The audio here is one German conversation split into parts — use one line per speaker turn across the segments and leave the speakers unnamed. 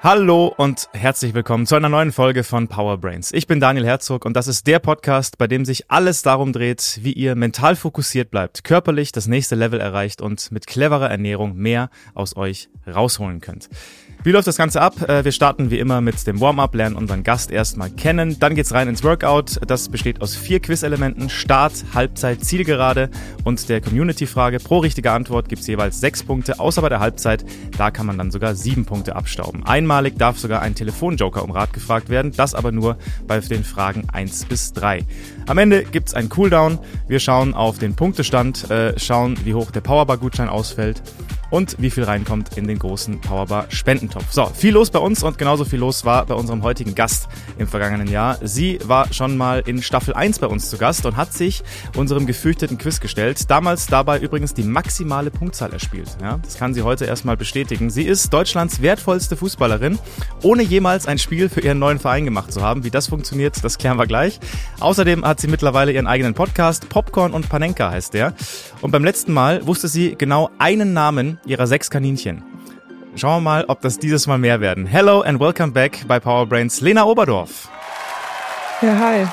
Hallo und herzlich willkommen zu einer neuen Folge von Power Brains. Ich bin Daniel Herzog und das ist der Podcast, bei dem sich alles darum dreht, wie ihr mental fokussiert bleibt, körperlich das nächste Level erreicht und mit cleverer Ernährung mehr aus euch rausholen könnt. Wie läuft das Ganze ab? Wir starten wie immer mit dem Warm-up, lernen unseren Gast erstmal kennen. Dann geht's rein ins Workout. Das besteht aus 4 Quiz-Elementen: Start, Halbzeit, Zielgerade und der Community-Frage. Pro richtige Antwort gibt's jeweils 6 Punkte, außer bei der Halbzeit. Da kann man dann sogar 7 Punkte abstauben. Einmalig darf sogar ein Telefonjoker um Rat gefragt werden. Das aber nur bei den Fragen 1 bis 3. Am Ende gibt's einen Cooldown. Wir schauen auf den Punktestand, schauen, wie hoch der Powerbar-Gutschein ausfällt und wie viel reinkommt in den großen Powerbar-Spendentopf. So, viel los bei uns und genauso viel los war bei unserem heutigen Gast im vergangenen Jahr. Sie war schon mal in Staffel 1 bei uns zu Gast und hat sich unserem gefürchteten Quiz gestellt. Damals dabei übrigens die maximale Punktzahl erspielt. Ja, das kann sie heute erstmal bestätigen. Sie ist Deutschlands wertvollste Fußballerin, ohne jemals ein Spiel für ihren neuen Verein gemacht zu haben. Wie das funktioniert, das klären wir gleich. Außerdem hat sie mittlerweile ihren eigenen Podcast, Popcorn und Panenka heißt der. Und beim letzten Mal wusste sie genau einen Namen ihrer 6 Kaninchen. Schauen wir mal, ob das dieses Mal mehr werden. Hello and welcome back bei Power Brains, Lena Oberdorf.
Ja, hi.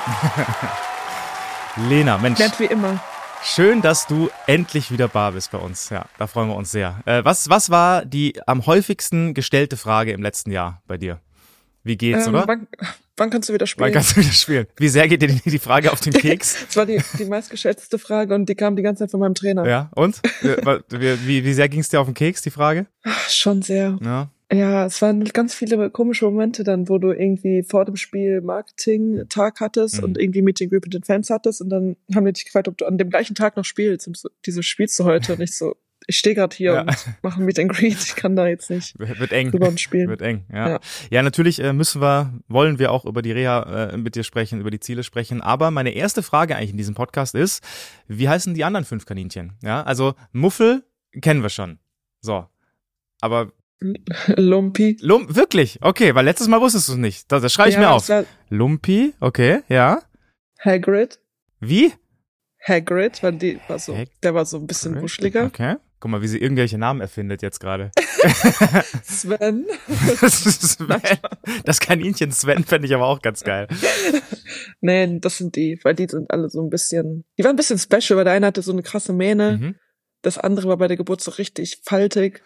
Lena, Mensch.
Nett wie immer.
Schön, dass du endlich wieder bar bist bei uns. Ja, da freuen wir uns sehr. Was war die am häufigsten gestellte Frage im letzten Jahr bei dir? Wie geht's, oder?
Wann kannst du wieder spielen?
Wann kannst du wieder spielen? Wie sehr geht dir die Frage auf den Keks?
Das war die meistgeschätzte Frage und die kam die ganze Zeit von meinem Trainer.
Ja, und? Wie sehr ging's dir auf den Keks, die Frage?
Ach, schon sehr.
Ja.
Ja, es waren ganz viele komische Momente dann, wo du irgendwie vor dem Spiel Marketing-Tag hattest und irgendwie Meeting Group mit den Fans hattest und dann haben die dich gefragt, ob du an dem gleichen Tag noch spielst und so, diese spielst du heute und ich so, ich stehe gerade hier und mache ein Meet and Greet, ich kann da jetzt nicht
wird eng.
drüber spielen.
Wird eng, ja. Ja, natürlich wollen wir auch über die Reha mit dir sprechen, über die Ziele sprechen, aber meine erste Frage eigentlich in diesem Podcast ist, wie heißen die anderen 5 Kaninchen? Ja, also Muffel kennen wir schon. So. Aber
Lumpi.
Wirklich? Okay, weil letztes Mal wusstest du es nicht. Das schreibe ich mir auf. Lumpi, okay, ja.
Hagrid.
Wie?
Hagrid, weil der war so ein bisschen wuscheliger.
Okay. Guck mal, wie sie irgendwelche Namen erfindet jetzt gerade.
Sven.
Sven. Das Kaninchen Sven fände ich aber auch ganz geil.
Nee, das sind die, weil die sind alle so ein bisschen, die waren ein bisschen special, weil der eine hatte so eine krasse Mähne, das andere war bei der Geburt so richtig faltig.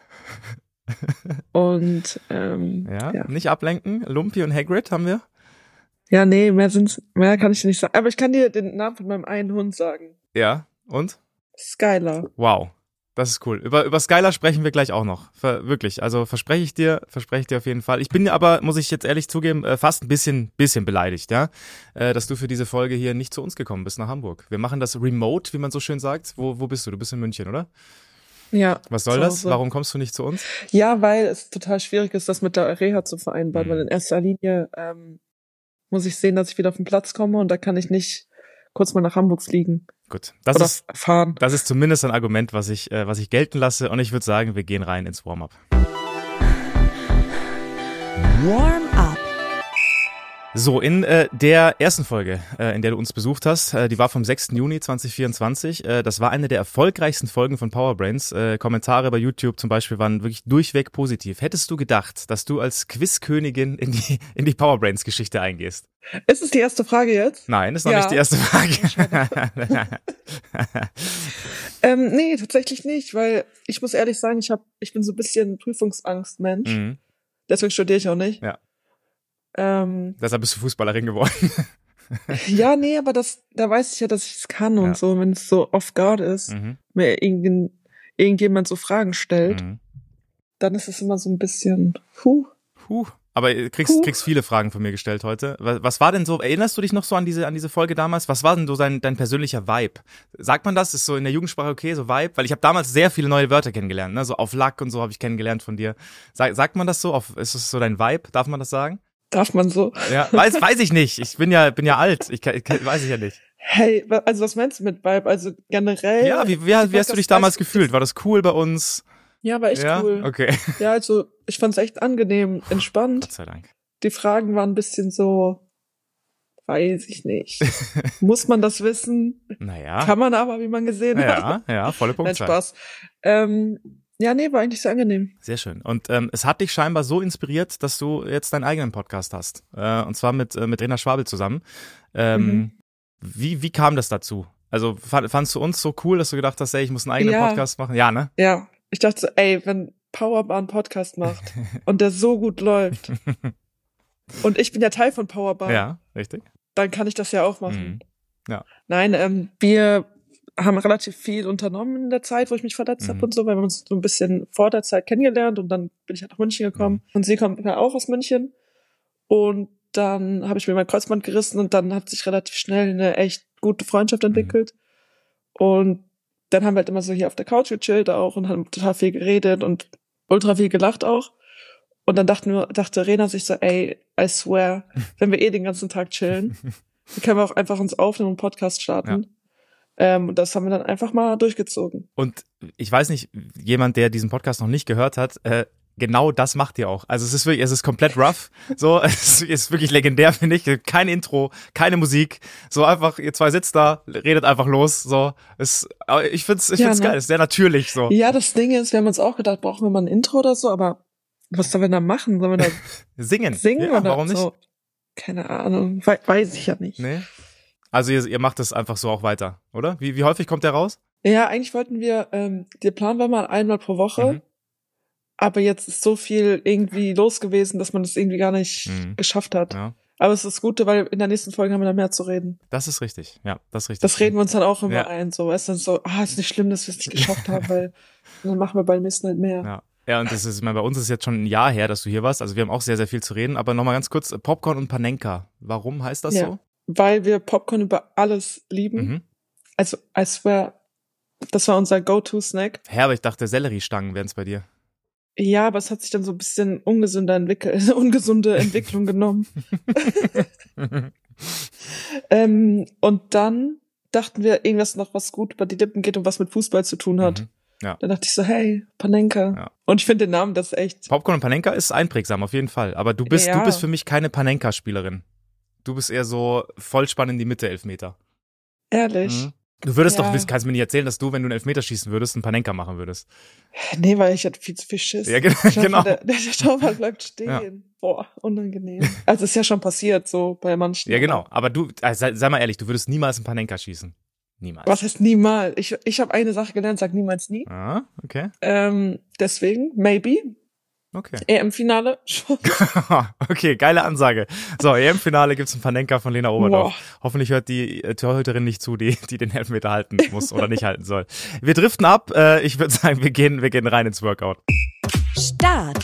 Und
nicht ablenken. Lumpi und Hagrid haben wir.
Ja, nee, mehr kann ich dir nicht sagen. Aber ich kann dir den Namen von meinem einen Hund sagen.
Ja, und?
Skylar.
Wow, das ist cool. Über Skylar sprechen wir gleich auch noch. Wirklich, also verspreche ich dir auf jeden Fall. Ich bin aber, muss ich jetzt ehrlich zugeben, fast ein bisschen beleidigt, ja, dass du für diese Folge hier nicht zu uns gekommen bist nach Hamburg. Wir machen das remote, wie man so schön sagt. Wo bist du? Du bist in München, oder?
Ja.
Was soll das? Warum kommst du nicht zu uns?
Ja, weil es total schwierig ist, das mit der Reha zu vereinbaren, weil in erster Linie muss ich sehen, dass ich wieder auf den Platz komme und da kann ich nicht kurz mal nach Hamburg fliegen.
Gut,
fahren.
Das ist zumindest ein Argument, was ich gelten lasse und ich würde sagen, wir gehen rein ins Warm-up. Warm-up. So, in der ersten Folge, in der du uns besucht hast, die war vom 6. Juni 2024. Das war eine der erfolgreichsten Folgen von Power Brains. Kommentare bei YouTube zum Beispiel waren wirklich durchweg positiv. Hättest du gedacht, dass du als Quizkönigin in die Power Brains Geschichte eingehst?
Ist es die erste Frage jetzt?
Nein, ist noch nicht die erste Frage.
Nee, tatsächlich nicht, weil ich muss ehrlich sagen, ich bin so ein bisschen Prüfungsangst-Mensch. Deswegen studiere ich auch nicht.
Ja. Deshalb bist du Fußballerin geworden.
Ja, nee, aber da weiß ich ja, dass ich es kann und so, wenn es so off guard ist, mir irgendjemand so Fragen stellt, dann ist es immer so ein bisschen,
Aber kriegst viele Fragen von mir gestellt heute. Was war denn so, erinnerst du dich noch so an diese Folge damals? Was war denn so dein persönlicher Vibe? Sagt man das? Ist so in der Jugendsprache okay, so Vibe? Weil ich habe damals sehr viele neue Wörter kennengelernt, ne? So auf Lack und so habe ich kennengelernt von dir. Sagt man das so? Ist es so dein Vibe? Darf man das sagen?
Darf man so?
Ja, weiß ich nicht. Ich bin ja alt. Weiß ich ja nicht.
Hey, also was meinst du mit Vibe? Also generell?
Ja, wie hast du dich damals gefühlt? War das cool bei uns?
Ja, war echt cool.
Okay.
Ja, also ich fand's echt angenehm, entspannt.
Gott sei Dank.
Die Fragen waren ein bisschen so, weiß ich nicht. Muss man das wissen?
Naja.
Kann man aber, wie man gesehen hat.
Ja, volle Punktzahl.
Nein, Spaß. Ja, nee, war eigentlich sehr angenehm.
Sehr schön. Und es hat dich scheinbar so inspiriert, dass du jetzt deinen eigenen Podcast hast. Und zwar mit Rena Schwabel zusammen. Wie kam das dazu? Also fandst du uns so cool, dass du gedacht hast, ey, ich muss einen eigenen Podcast machen? Ja, ne?
Ja, ich dachte so, ey, wenn Powerbar einen Podcast macht und der so gut läuft und ich bin ja Teil von Powerbar,
ja, richtig,
dann kann ich das ja auch machen.
Ja.
Nein, wir haben relativ viel unternommen in der Zeit, wo ich mich verletzt habe und so, weil wir uns so ein bisschen vor der Zeit kennengelernt und dann bin ich halt nach München gekommen und sie kommt ja auch aus München und dann habe ich mir mein Kreuzband gerissen und dann hat sich relativ schnell eine echt gute Freundschaft entwickelt und dann haben wir halt immer so hier auf der Couch gechillt auch und haben total viel geredet und ultra viel gelacht auch. Und dann dachte Rena sich so, ey, I swear, wenn wir den ganzen Tag chillen, dann können wir auch einfach uns aufnehmen und einen Podcast starten. Ja. Und das haben wir dann einfach mal durchgezogen.
Und ich weiß nicht, jemand, der diesen Podcast noch nicht gehört hat, genau das macht ihr auch. Also es ist komplett rough. So, es ist wirklich legendär, finde ich. Kein Intro, keine Musik. So einfach, ihr zwei sitzt da, redet einfach los. So, ich find's geil, ist sehr natürlich so.
Ja, das Ding ist, wir haben uns auch gedacht, brauchen wir mal ein Intro oder so, aber was sollen wir da machen? Sollen wir da
singen
ja, oder
warum nicht?
So? Keine Ahnung, weiß ich ja nicht.
Nee. Also ihr macht das einfach so auch weiter, oder? Wie häufig kommt der raus?
Ja, eigentlich wollten wir, der Plan war mal einmal pro Woche. Aber jetzt ist so viel irgendwie los gewesen, dass man das irgendwie gar nicht geschafft hat. Ja. Aber es ist das Gute, weil in der nächsten Folge haben wir dann mehr zu reden.
Das ist richtig, ja, das ist richtig.
Das reden wir uns dann auch immer ein, so, weißt du, so, ist nicht schlimm, dass wir es nicht geschafft haben, weil dann machen wir beim nächsten halt mehr.
Ja, und das ist, ich meine, bei uns ist jetzt schon ein Jahr her, dass du hier warst, also wir haben auch sehr, sehr viel zu reden, aber nochmal ganz kurz, Popcorn und Panenka, warum heißt das so?
Weil wir Popcorn über alles lieben. Also, I swear, das war unser Go-To-Snack.
Aber ich dachte, Selleriestangen wären es bei dir.
Ja, aber es hat sich dann so ein bisschen ungesunde Entwicklung genommen. Und dann dachten wir, irgendwas noch, was gut über die Lippen geht und was mit Fußball zu tun hat. Ja. Dann dachte ich so, hey, Panenka. Ja. Und ich finde den Namen, das ist echt.
Popcorn und Panenka ist einprägsam, auf jeden Fall. Aber du bist für mich keine Panenka-Spielerin. Du bist eher so Vollspann in die Mitte, Elfmeter.
Ehrlich?
Du würdest doch, kannst mir nicht erzählen, dass du, wenn du einen Elfmeter schießen würdest, einen Panenka machen würdest.
Nee, weil ich hatte viel zu viel Schiss.
Ja, genau.
Der Torwart bleibt stehen. Ja. Boah, unangenehm. Also ist ja schon passiert, so bei manchen.
Ja, genau. Aber du, sei mal ehrlich, du würdest niemals einen Panenka schießen. Niemals.
Was heißt niemals? Ich habe eine Sache gelernt, sag niemals nie.
Ah, okay.
Deswegen, maybe.
Okay.
EM-Finale.
Okay, geile Ansage. So, EM-Finale gibt's ein Panenka von Lena Oberdorf. Wow. Hoffentlich hört die Torhüterin nicht zu, die den Elfmeter halten muss oder nicht halten soll. Wir driften ab. Ich würde sagen, wir gehen rein ins Workout.
Start.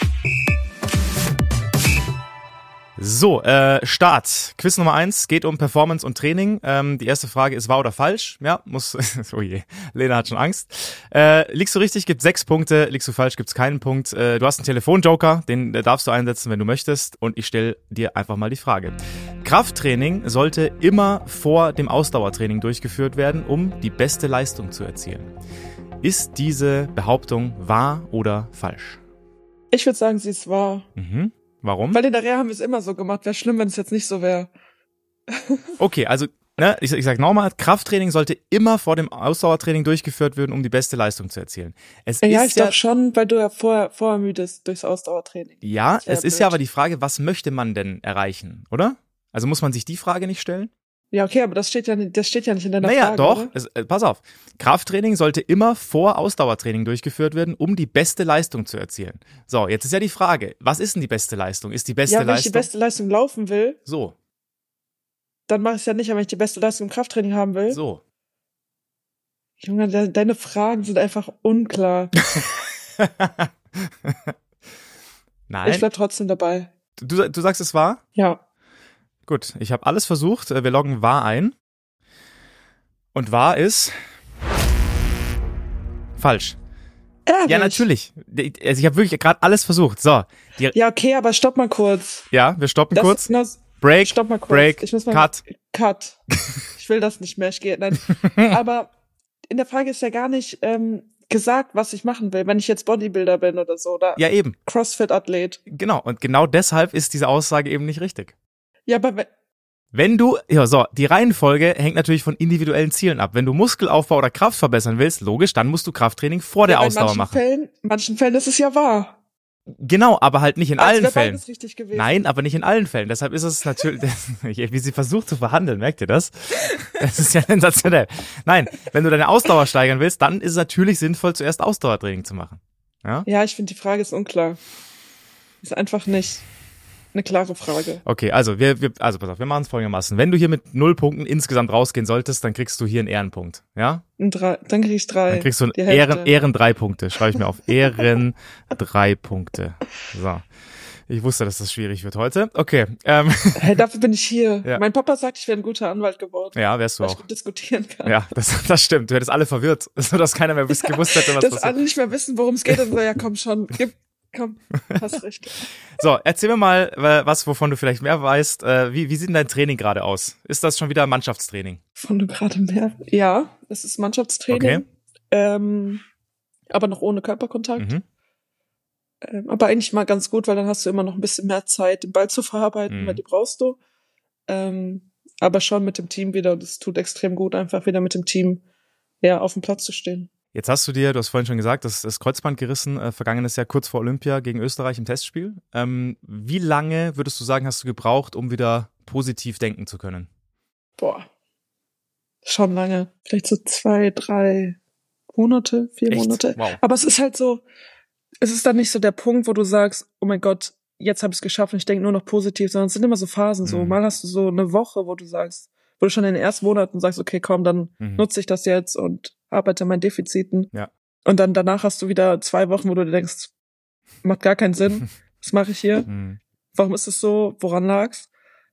So, Start. Quiz Nummer 1 geht um Performance und Training. Die erste Frage ist wahr oder falsch. Ja, oh je, Lena hat schon Angst. Liegst du richtig, gibt 6 Punkte. Liegst du falsch, gibt's keinen Punkt. Du hast einen Telefonjoker, den darfst du einsetzen, wenn du möchtest. Und ich stelle dir einfach mal die Frage. Krafttraining sollte immer vor dem Ausdauertraining durchgeführt werden, um die beste Leistung zu erzielen. Ist diese Behauptung wahr oder falsch?
Ich würde sagen, sie ist wahr.
Warum?
Weil in der Reha haben wir es immer so gemacht. Wäre schlimm, wenn es jetzt nicht so wäre.
Okay, also ich sag nochmal, Krafttraining sollte immer vor dem Ausdauertraining durchgeführt werden, um die beste Leistung zu erzielen.
Ich glaube schon, weil du ja vorher müdest durchs Ausdauertraining.
Ja, es ist ja aber die Frage, was möchte man denn erreichen, oder? Also muss man sich die Frage nicht stellen?
Ja, okay, aber das steht ja nicht in deiner Frage.
Naja, doch, pass auf. Krafttraining sollte immer vor Ausdauertraining durchgeführt werden, um die beste Leistung zu erzielen. So, jetzt ist ja die Frage, was ist denn die beste Leistung? Ist die beste Leistung?
Ja, wenn ich die beste Leistung laufen will,
so,
dann mache ich es ja nicht, wenn ich die beste Leistung im Krafttraining haben will.
So.
Junge, deine Fragen sind einfach unklar.
Nein.
Ich bleib trotzdem dabei.
Du sagst, es wahr?
Ja.
Gut, ich habe alles versucht. Wir loggen wahr ein. Und wahr ist falsch.
Ehrlich?
Ja, natürlich. Also ich habe wirklich gerade alles versucht. So.
Ja, okay, aber stopp mal kurz.
Ja, wir stoppen kurz. Break,
stopp mal kurz.
Break,
ich muss mal
Cut.
Ich will das nicht mehr, nein. Aber in der Frage ist ja gar nicht gesagt, was ich machen will, wenn ich jetzt Bodybuilder bin oder so. Oder
ja, eben.
Crossfit-Athlet.
Genau, und genau deshalb ist diese Aussage eben nicht richtig.
Ja, aber
Die Reihenfolge hängt natürlich von individuellen Zielen ab. Wenn du Muskelaufbau oder Kraft verbessern willst, logisch, dann musst du Krafttraining vor der Ausdauer machen.
In manchen Fällen ist es ja wahr.
Genau, aber halt nicht in allen Fällen.
Beides richtig gewesen.
Nein, aber nicht in allen Fällen. Deshalb ist es natürlich, wie sie versucht zu verhandeln, merkt ihr das? Das ist ja sensationell. Nein, wenn du deine Ausdauer steigern willst, dann ist es natürlich sinnvoll, zuerst Ausdauertraining zu machen. Ja,
ich finde, die Frage ist unklar. Ist einfach nicht eine klare Frage.
Okay, also pass auf, wir machen es folgendermaßen. Wenn du hier mit 0 Punkten insgesamt rausgehen solltest, dann kriegst du hier einen Ehrenpunkt, ja?
Dann krieg ich 3.
Dann kriegst du Ehren 3 Punkte. Schreibe ich mir auf. Ehren 3 Punkte. So. Ich wusste, dass das schwierig wird heute. Okay.
Hey, dafür bin ich hier.
Ja.
Mein Papa sagt, ich wäre ein guter Anwalt geworden.
Ja, wärst du
weil
auch.
ich gut diskutieren kann.
Ja, das stimmt. Du hättest alle verwirrt, sodass keiner mehr gewusst hätte, was passiert.
Dass alle nicht mehr wissen, worum es geht. Und so, ja, komm schon, komm, hast recht.
So, erzähl mir mal was, wovon du vielleicht mehr weißt. Wie sieht denn dein Training gerade aus? Ist das schon wieder Mannschaftstraining?
Wovon du gerade mehr? Ja, es ist Mannschaftstraining. Okay. Aber noch ohne Körperkontakt.
Mhm.
Aber eigentlich mal ganz gut, weil dann hast du immer noch ein bisschen mehr Zeit, den Ball zu verarbeiten, weil die brauchst du. Aber schon mit dem Team wieder. Das tut extrem gut, einfach wieder mit dem Team auf dem Platz zu stehen.
Jetzt hast du hast vorhin schon gesagt, das Kreuzband gerissen, vergangenes Jahr kurz vor Olympia gegen Österreich im Testspiel. Wie lange, würdest du sagen, hast du gebraucht, um wieder positiv denken zu können?
Schon lange. Vielleicht so 2, 3 Monate, 4
Echt?
Monate.
Wow.
Aber es ist halt so, es ist dann nicht so der Punkt, wo du sagst, oh mein Gott, jetzt habe ich es geschafft und ich denke nur noch positiv, sondern es sind immer so Phasen so. Mal hast du so eine Woche, wo du schon in den ersten Monaten sagst, okay, komm, dann nutze ich das jetzt und arbeite an meinen Defiziten.
Ja.
Und dann danach hast du wieder 2 Wochen, wo du denkst, macht gar keinen Sinn. Was mache ich hier? Warum ist es so? Woran lag's?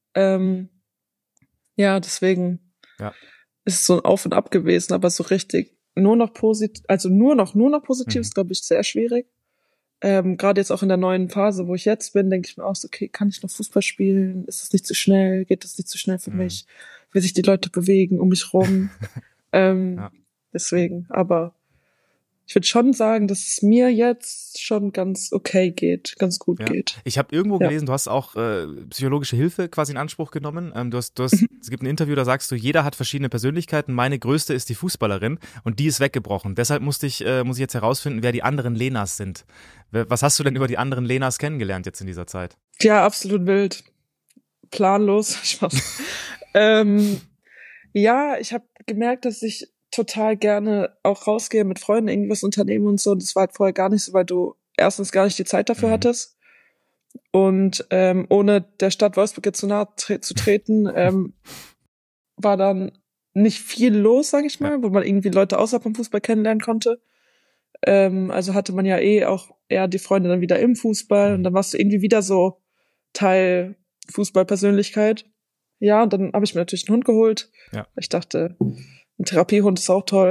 Deswegen ist es so ein Auf und Ab gewesen, aber so richtig nur noch positiv, also nur noch positiv ist, glaube ich, sehr schwierig. Gerade jetzt auch in der neuen Phase, wo ich jetzt bin, denke ich mir auch so, okay, kann ich noch Fußball spielen? Ist das nicht zu schnell? Geht das nicht zu schnell für mich? Wie sich die Leute bewegen um mich rum? Deswegen, aber ich würde schon sagen, dass es mir jetzt schon ganz okay geht, ganz gut geht.
Ich habe irgendwo gelesen, du hast auch psychologische Hilfe quasi in Anspruch genommen. Es gibt ein Interview, da sagst du, jeder hat verschiedene Persönlichkeiten. Meine größte ist die Fußballerin und die ist weggebrochen. Deshalb muss ich jetzt herausfinden, wer die anderen Lenas sind. Was hast du denn über die anderen Lenas kennengelernt jetzt in dieser Zeit?
Ja, absolut wild. Planlos. Spaß. Ich habe gemerkt, dass ich total gerne auch rausgehe, mit Freunden irgendwas unternehmen und so. Und das war halt vorher gar nicht so, weil du erstens gar nicht die Zeit dafür hattest. Und ohne der Stadt Wolfsburg jetzt zu nahe zu treten, war dann nicht viel los, sag ich mal, wo man irgendwie Leute außerhalb vom Fußball kennenlernen konnte. Also hatte man ja auch eher die Freunde dann wieder im Fußball und dann warst du irgendwie wieder so Teil Fußballpersönlichkeit. Ja, und dann habe ich mir natürlich einen Hund geholt. Ja. Ich dachte, ein Therapiehund ist auch toll.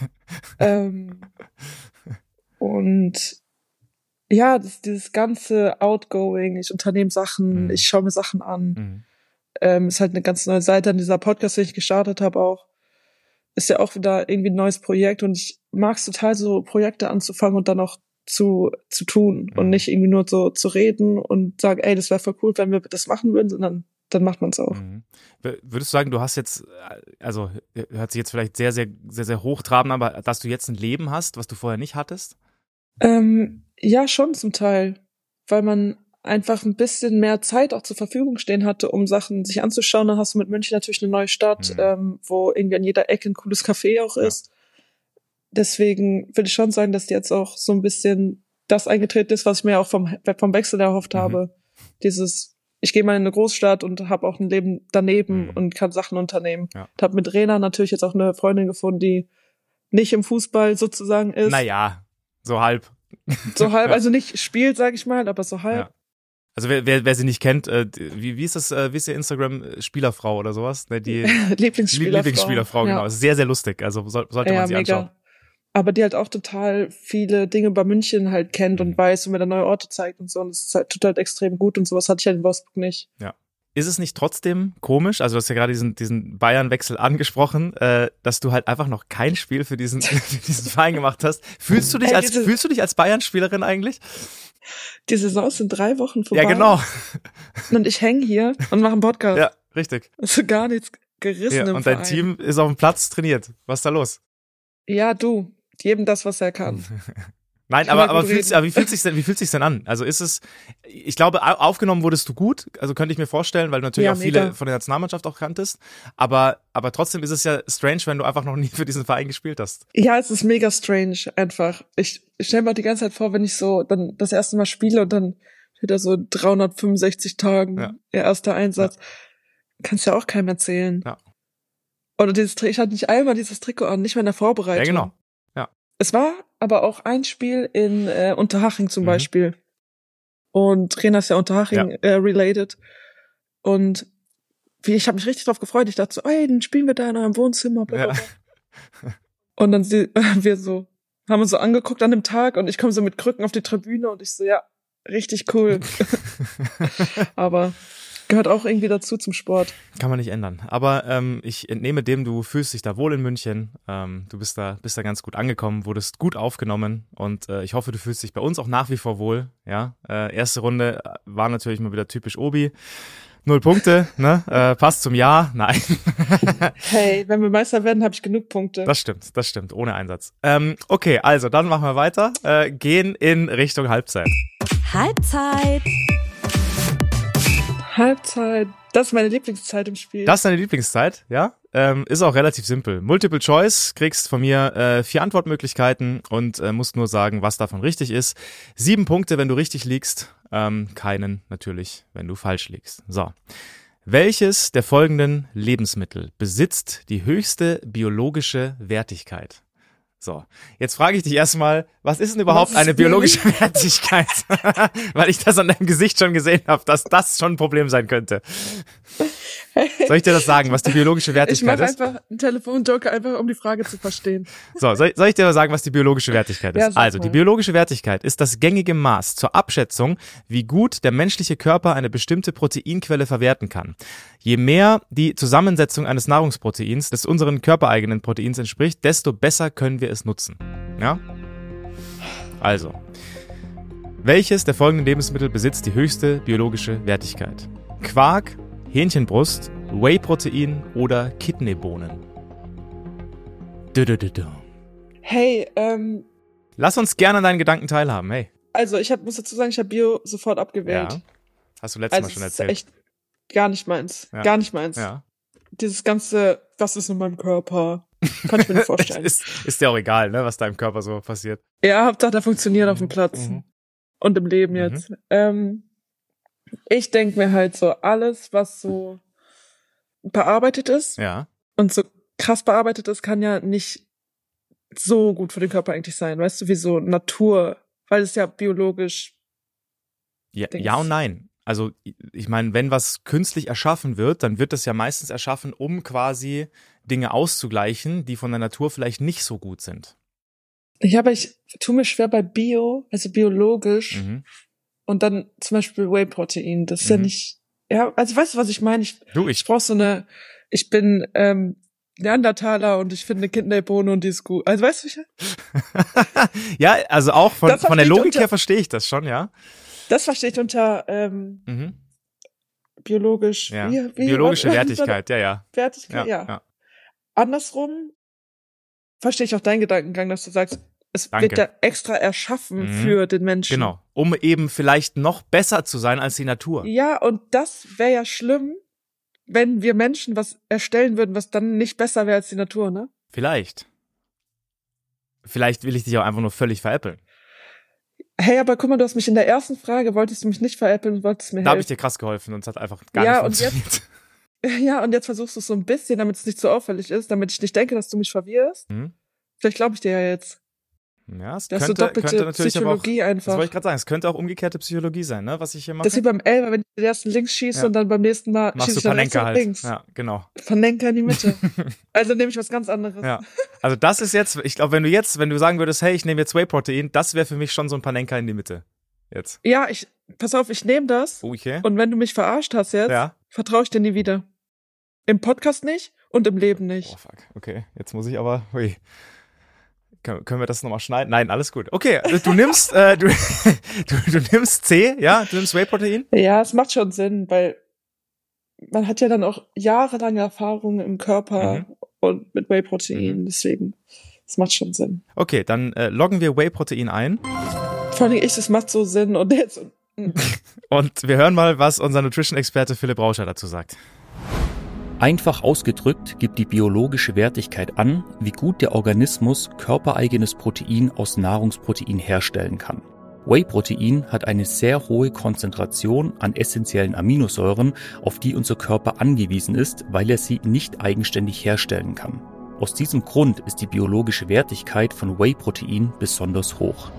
Und ja, dieses ganze Outgoing, ich unternehme Sachen, ich schaue mir Sachen an. Ist halt eine ganz neue Seite an dieser Podcast, den ich gestartet habe auch. Ist ja auch wieder irgendwie ein neues Projekt und ich mag es total, so Projekte anzufangen und dann auch zu tun und nicht irgendwie nur so zu reden und sagen, ey, das wäre voll cool, wenn wir das machen würden, sondern dann macht man es auch.
Würdest du sagen, du hast jetzt, also hört sich jetzt vielleicht sehr, sehr, sehr, sehr hochtrabend, aber dass du jetzt ein Leben hast, was du vorher nicht hattest?
Ja, schon zum Teil, weil man einfach ein bisschen mehr Zeit auch zur Verfügung stehen hatte, um Sachen sich anzuschauen. Dann hast du mit München natürlich eine neue Stadt, wo irgendwie an jeder Ecke ein cooles Café auch ist. Deswegen würde ich schon sagen, dass jetzt auch so ein bisschen das eingetreten ist, was ich mir auch vom Wechsel erhofft habe. Ich gehe mal in eine Großstadt und habe auch ein Leben daneben und kann Sachen unternehmen. Ja. Und habe mit Rena natürlich jetzt auch eine Freundin gefunden, die nicht im Fußball sozusagen ist.
Naja, so halb.
So halb, also nicht spielt, sag ich mal, aber so halb.
Ja. Also wer sie nicht kennt, wie ist das, wie ist ihr Instagram? Spielerfrau oder sowas? Ne, die Lieblingsspielerfrau, genau. Ist sehr, sehr lustig, also sollte man sie anschauen.
Aber die halt auch total viele Dinge bei München halt kennt und weiß und mir dann neue Orte zeigt und so. Und das ist halt total extrem gut und sowas hatte ich halt in Wolfsburg nicht. Ja.
Ist es nicht trotzdem komisch, also du hast ja gerade diesen Bayern-Wechsel angesprochen, dass du halt einfach noch kein Spiel für diesen Verein gemacht hast? Fühlst du dich als Bayern-Spielerin eigentlich?
Die Saison ist in 3 Wochen vorbei.
Ja, genau.
Und ich hänge hier und mache einen Podcast.
Ja, richtig.
Also gar nichts gerissen
Ja,
im
und dein
Verein.
Team ist auf dem Platz trainiert. Was ist da los?
Ja, du. Jedem das, was er kann.
Nein,
Kann man
aber
gut reden.
wie fühlt sich's denn an? Also ist es, ich glaube, aufgenommen wurdest du gut, also könnte ich mir vorstellen, weil du natürlich
Ja,
auch viele
mega.
von der Nationalmannschaft auch kanntest, aber trotzdem ist es ja strange, wenn du einfach noch nie für diesen Verein gespielt hast.
Ja, es ist mega strange, einfach. Ich stelle mir auch die ganze Zeit vor, wenn ich so dann das erste Mal spiele und dann steht da so 365 Tagen,
Ja.
ihr erster Einsatz. Kannst ja auch keinem erzählen.
Ja.
Oder ich hatte nicht einmal dieses Trikot an, nicht mal in der Vorbereitung.
Ja, genau. Ja.
Es war aber auch ein Spiel in Unterhaching zum
Mhm.
Beispiel. Und Trainer ist ja Unterhaching related. Und ich habe mich richtig drauf gefreut. Ich dachte so, ey, dann spielen wir da in eurem Wohnzimmer. Blablabla.
Ja.
Und dann wir so, haben uns so angeguckt an dem Tag und ich komme so mit Krücken auf die Tribüne und ich so, ja, richtig cool. Aber gehört auch irgendwie dazu zum Sport.
Kann man nicht ändern. Aber ich entnehme dem, du fühlst dich da wohl in München. Du bist da ganz gut angekommen, wurdest gut aufgenommen und ich hoffe, du fühlst dich bei uns auch nach wie vor wohl. Ja, erste Runde war natürlich mal wieder typisch Obi. 0 Punkte, ne? Passt zum Jahr. Nein.
Hey, wenn wir Meister werden, habe ich genug Punkte.
Das stimmt, ohne Einsatz. Okay, also dann machen wir weiter. Gehen in Richtung Halbzeit.
Halbzeit.
Halbzeit. Das ist meine Lieblingszeit im Spiel.
Das ist deine Lieblingszeit, ja? Ist auch relativ simpel. Multiple Choice, kriegst von mir 4 Antwortmöglichkeiten und musst nur sagen, was davon richtig ist. 7 Punkte, wenn du richtig liegst. Keinen natürlich, wenn du falsch liegst. So. Welches der folgenden Lebensmittel besitzt die höchste biologische Wertigkeit? So, jetzt frage ich dich erstmal, was ist denn überhaupt
Was ist
eine biologische Wertigkeit? Weil ich das an deinem Gesicht schon gesehen habe, dass das schon ein Problem sein könnte. Soll ich dir das sagen, was die biologische
Ich
Wertigkeit
mache
ist?
einfach einen Telefonjoker, einfach um die Frage zu verstehen.
So, soll ich dir sagen, was die biologische Wertigkeit ist?
Ja, sag
Also,
mal.
die biologische Wertigkeit ist das gängige Maß zur Abschätzung, wie gut der menschliche Körper eine bestimmte Proteinquelle verwerten kann. Je mehr die Zusammensetzung eines Nahrungsproteins des unseren körpereigenen Proteins entspricht, desto besser können wir es nutzen. Ja? Also, welches der folgenden Lebensmittel besitzt die höchste biologische Wertigkeit? Quark, Hähnchenbrust, Whey-Protein oder Kidneybohnen? Du.
Hey,
Lass uns gerne an deinen Gedanken teilhaben, hey.
also muss dazu sagen, ich habe Bio sofort abgewählt.
Ja. Hast du letztes Mal
Also
schon
es ist
erzählt.
echt gar nicht meins.
Ja.
Gar nicht meins.
Ja.
Dieses ganze, was ist in meinem Körper? Kann ich mir nicht vorstellen.
ist dir auch egal, ne, was da im Körper so passiert.
Ja, Hauptsache, der funktioniert auf dem Platz.
Mhm.
Und im Leben jetzt. Ich denke mir halt so, alles, was so bearbeitet ist
Ja.
und so krass bearbeitet ist, kann ja nicht so gut für den Körper eigentlich sein. Weißt du, wie so Natur, weil es ja biologisch Dings.
Ja und nein. Also, ich meine, wenn was künstlich erschaffen wird, dann wird das ja meistens erschaffen, um quasi Dinge auszugleichen, die von der Natur vielleicht nicht so gut sind.
Ja, aber ich tue mir schwer bei Bio, also biologisch,
Mhm.
und dann zum Beispiel Whey-Protein. Das ist ja
Mhm.
nicht, ja, also weißt du, was ich meine? Ich
Du, ich
brauche ich bin Neandertaler und ich finde eine Kidneybohne und die ist gut. Also weißt du,
ja, also auch von
Das
der
verstehe ich
Logik
unter-
her verstehe ich das schon, ja.
das verstehe ich unter
Mhm.
biologisch.
Ja.
Wie,
Biologische
was-
Wertigkeit, ja.
Wertigkeit, ja.
ja.
Andersrum verstehe ich auch deinen Gedankengang, dass du sagst, es
Danke.
wird ja extra erschaffen
Mhm.
für den Menschen.
Genau. Um eben vielleicht noch besser zu sein als die Natur.
Ja, und das wäre ja schlimm, wenn wir Menschen was erstellen würden, was dann nicht besser wäre als die Natur, ne?
Vielleicht. Vielleicht will ich dich auch einfach nur völlig veräppeln.
Hey, aber guck mal, du hast mich in der ersten Frage, wolltest du mich nicht veräppeln und wolltest mir
Da habe ich
helfen.
dir krass geholfen und es hat einfach gar
Ja,
nicht
und
funktioniert.
Ja, und jetzt versuchst du es so ein bisschen, damit es nicht so auffällig ist, damit ich nicht denke, dass du mich verwirrst.
Mhm.
Vielleicht glaube ich dir ja jetzt.
Ja, es
Das ist so
könnte
doppelte
natürlich aber auch,
Psychologie
das
einfach.
wollte ich gerade sagen, es könnte auch umgekehrte Psychologie sein, ne, was ich hier mache.
Das ist wie beim Elber, wenn ich den ersten links schieße
Ja.
und dann beim nächsten Mal
Machst
schieße
du
ich dann rechts
Panenka
und
halt.
links.
Ja, genau.
Panenka in die Mitte. Also nehme ich was ganz anderes.
Ja. Also das ist jetzt, ich glaube, wenn du sagen würdest, hey, ich nehme jetzt Whey-Protein, das wäre für mich schon so ein Panenka in die Mitte. Jetzt.
Ja, pass auf, ich nehme das.
Okay.
Und wenn du mich verarscht hast jetzt,
Ja.
vertraue ich dir nie wieder. Im Podcast nicht und im Leben nicht.
Oh, fuck. Okay. Jetzt muss ich aber, hui. Können wir das nochmal schneiden? Nein, alles gut. Okay, du nimmst, du nimmst C, ja? Du nimmst Whey-Protein?
Ja, es macht schon Sinn, weil man hat ja dann auch jahrelange Erfahrung im Körper und mit Whey-Protein, deswegen, das macht schon Sinn.
Okay, dann loggen wir Whey-Protein ein.
Vor allem das macht so Sinn und jetzt.
Und wir hören mal, was unser Nutrition-Experte Philipp Rauscher dazu sagt.
Einfach ausgedrückt gibt die biologische Wertigkeit an, wie gut der Organismus körpereigenes Protein aus Nahrungsprotein herstellen kann. Whey-Protein hat eine sehr hohe Konzentration an essentiellen Aminosäuren, auf die unser Körper angewiesen ist, weil er sie nicht eigenständig herstellen kann. Aus diesem Grund ist die biologische Wertigkeit von Whey-Protein besonders hoch.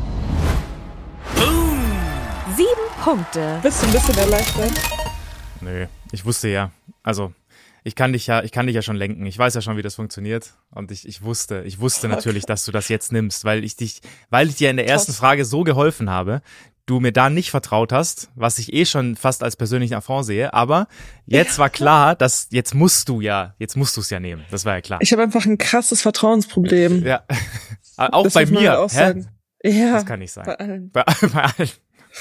7 Punkte.
Bist du ein bisschen erleichtert?
Nö, ich wusste ja, also ich kann dich ja schon lenken. Ich weiß ja schon, wie das funktioniert. Und ich wusste natürlich, dass du das jetzt nimmst, weil ich dir in der ersten Frage so geholfen habe, du mir da nicht vertraut hast, was ich schon fast als persönlichen Affront sehe. Aber jetzt war klar, dass jetzt musst du es ja nehmen. Das war ja klar.
Ich habe einfach ein krasses Vertrauensproblem.
Ja, auch
Das
bei
muss man
mir.
halt auch sagen. Ja,
Das kann nicht sein.
bei allen.
Bei allen.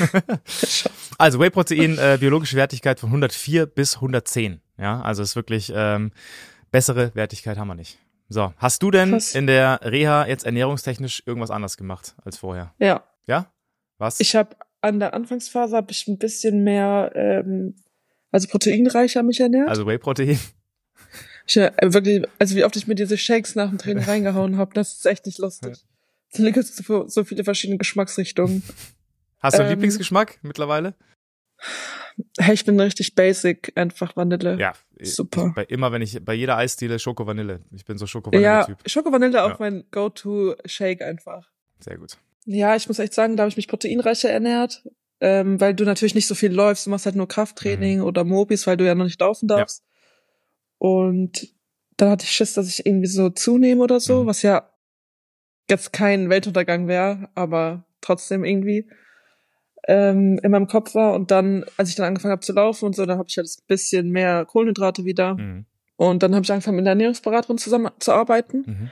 Also Whey-Protein, biologische Wertigkeit von 104 bis 110. Ja, also ist wirklich bessere Wertigkeit haben wir nicht. So, hast du denn in der Reha jetzt ernährungstechnisch irgendwas anders gemacht als vorher?
Ja.
Ja? Was?
Ich habe an der Anfangsphase ein bisschen mehr, also proteinreicher mich ernährt.
Also Whey-Protein?
Wirklich, also wie oft ich mir diese Shakes nach dem Training reingehauen habe, das ist echt nicht lustig. Es gibt so viele verschiedene Geschmacksrichtungen.
Hast du einen Lieblingsgeschmack mittlerweile?
Hey, ich bin richtig basic, einfach Vanille.
Ja,
super.
Bei jeder Eisdiele Schoko-Vanille. Ich bin so Schoko-Vanille-Typ.
Ja, Schoko-Vanille auch mein Go-To-Shake einfach.
Sehr gut.
Ja, ich muss echt sagen, da habe ich mich proteinreicher ernährt, weil du natürlich nicht so viel läufst. Du machst halt nur Krafttraining oder Mobis, weil du ja noch nicht laufen darfst. Ja. Und dann hatte ich Schiss, dass ich irgendwie so zunehme oder so, was ja jetzt kein Weltuntergang wäre, aber trotzdem irgendwie in meinem Kopf war. Und dann, als ich dann angefangen habe zu laufen und so, dann habe ich halt ein bisschen mehr Kohlenhydrate wieder. Und dann habe ich angefangen, mit einer Ernährungsberaterin zusammenzuarbeiten.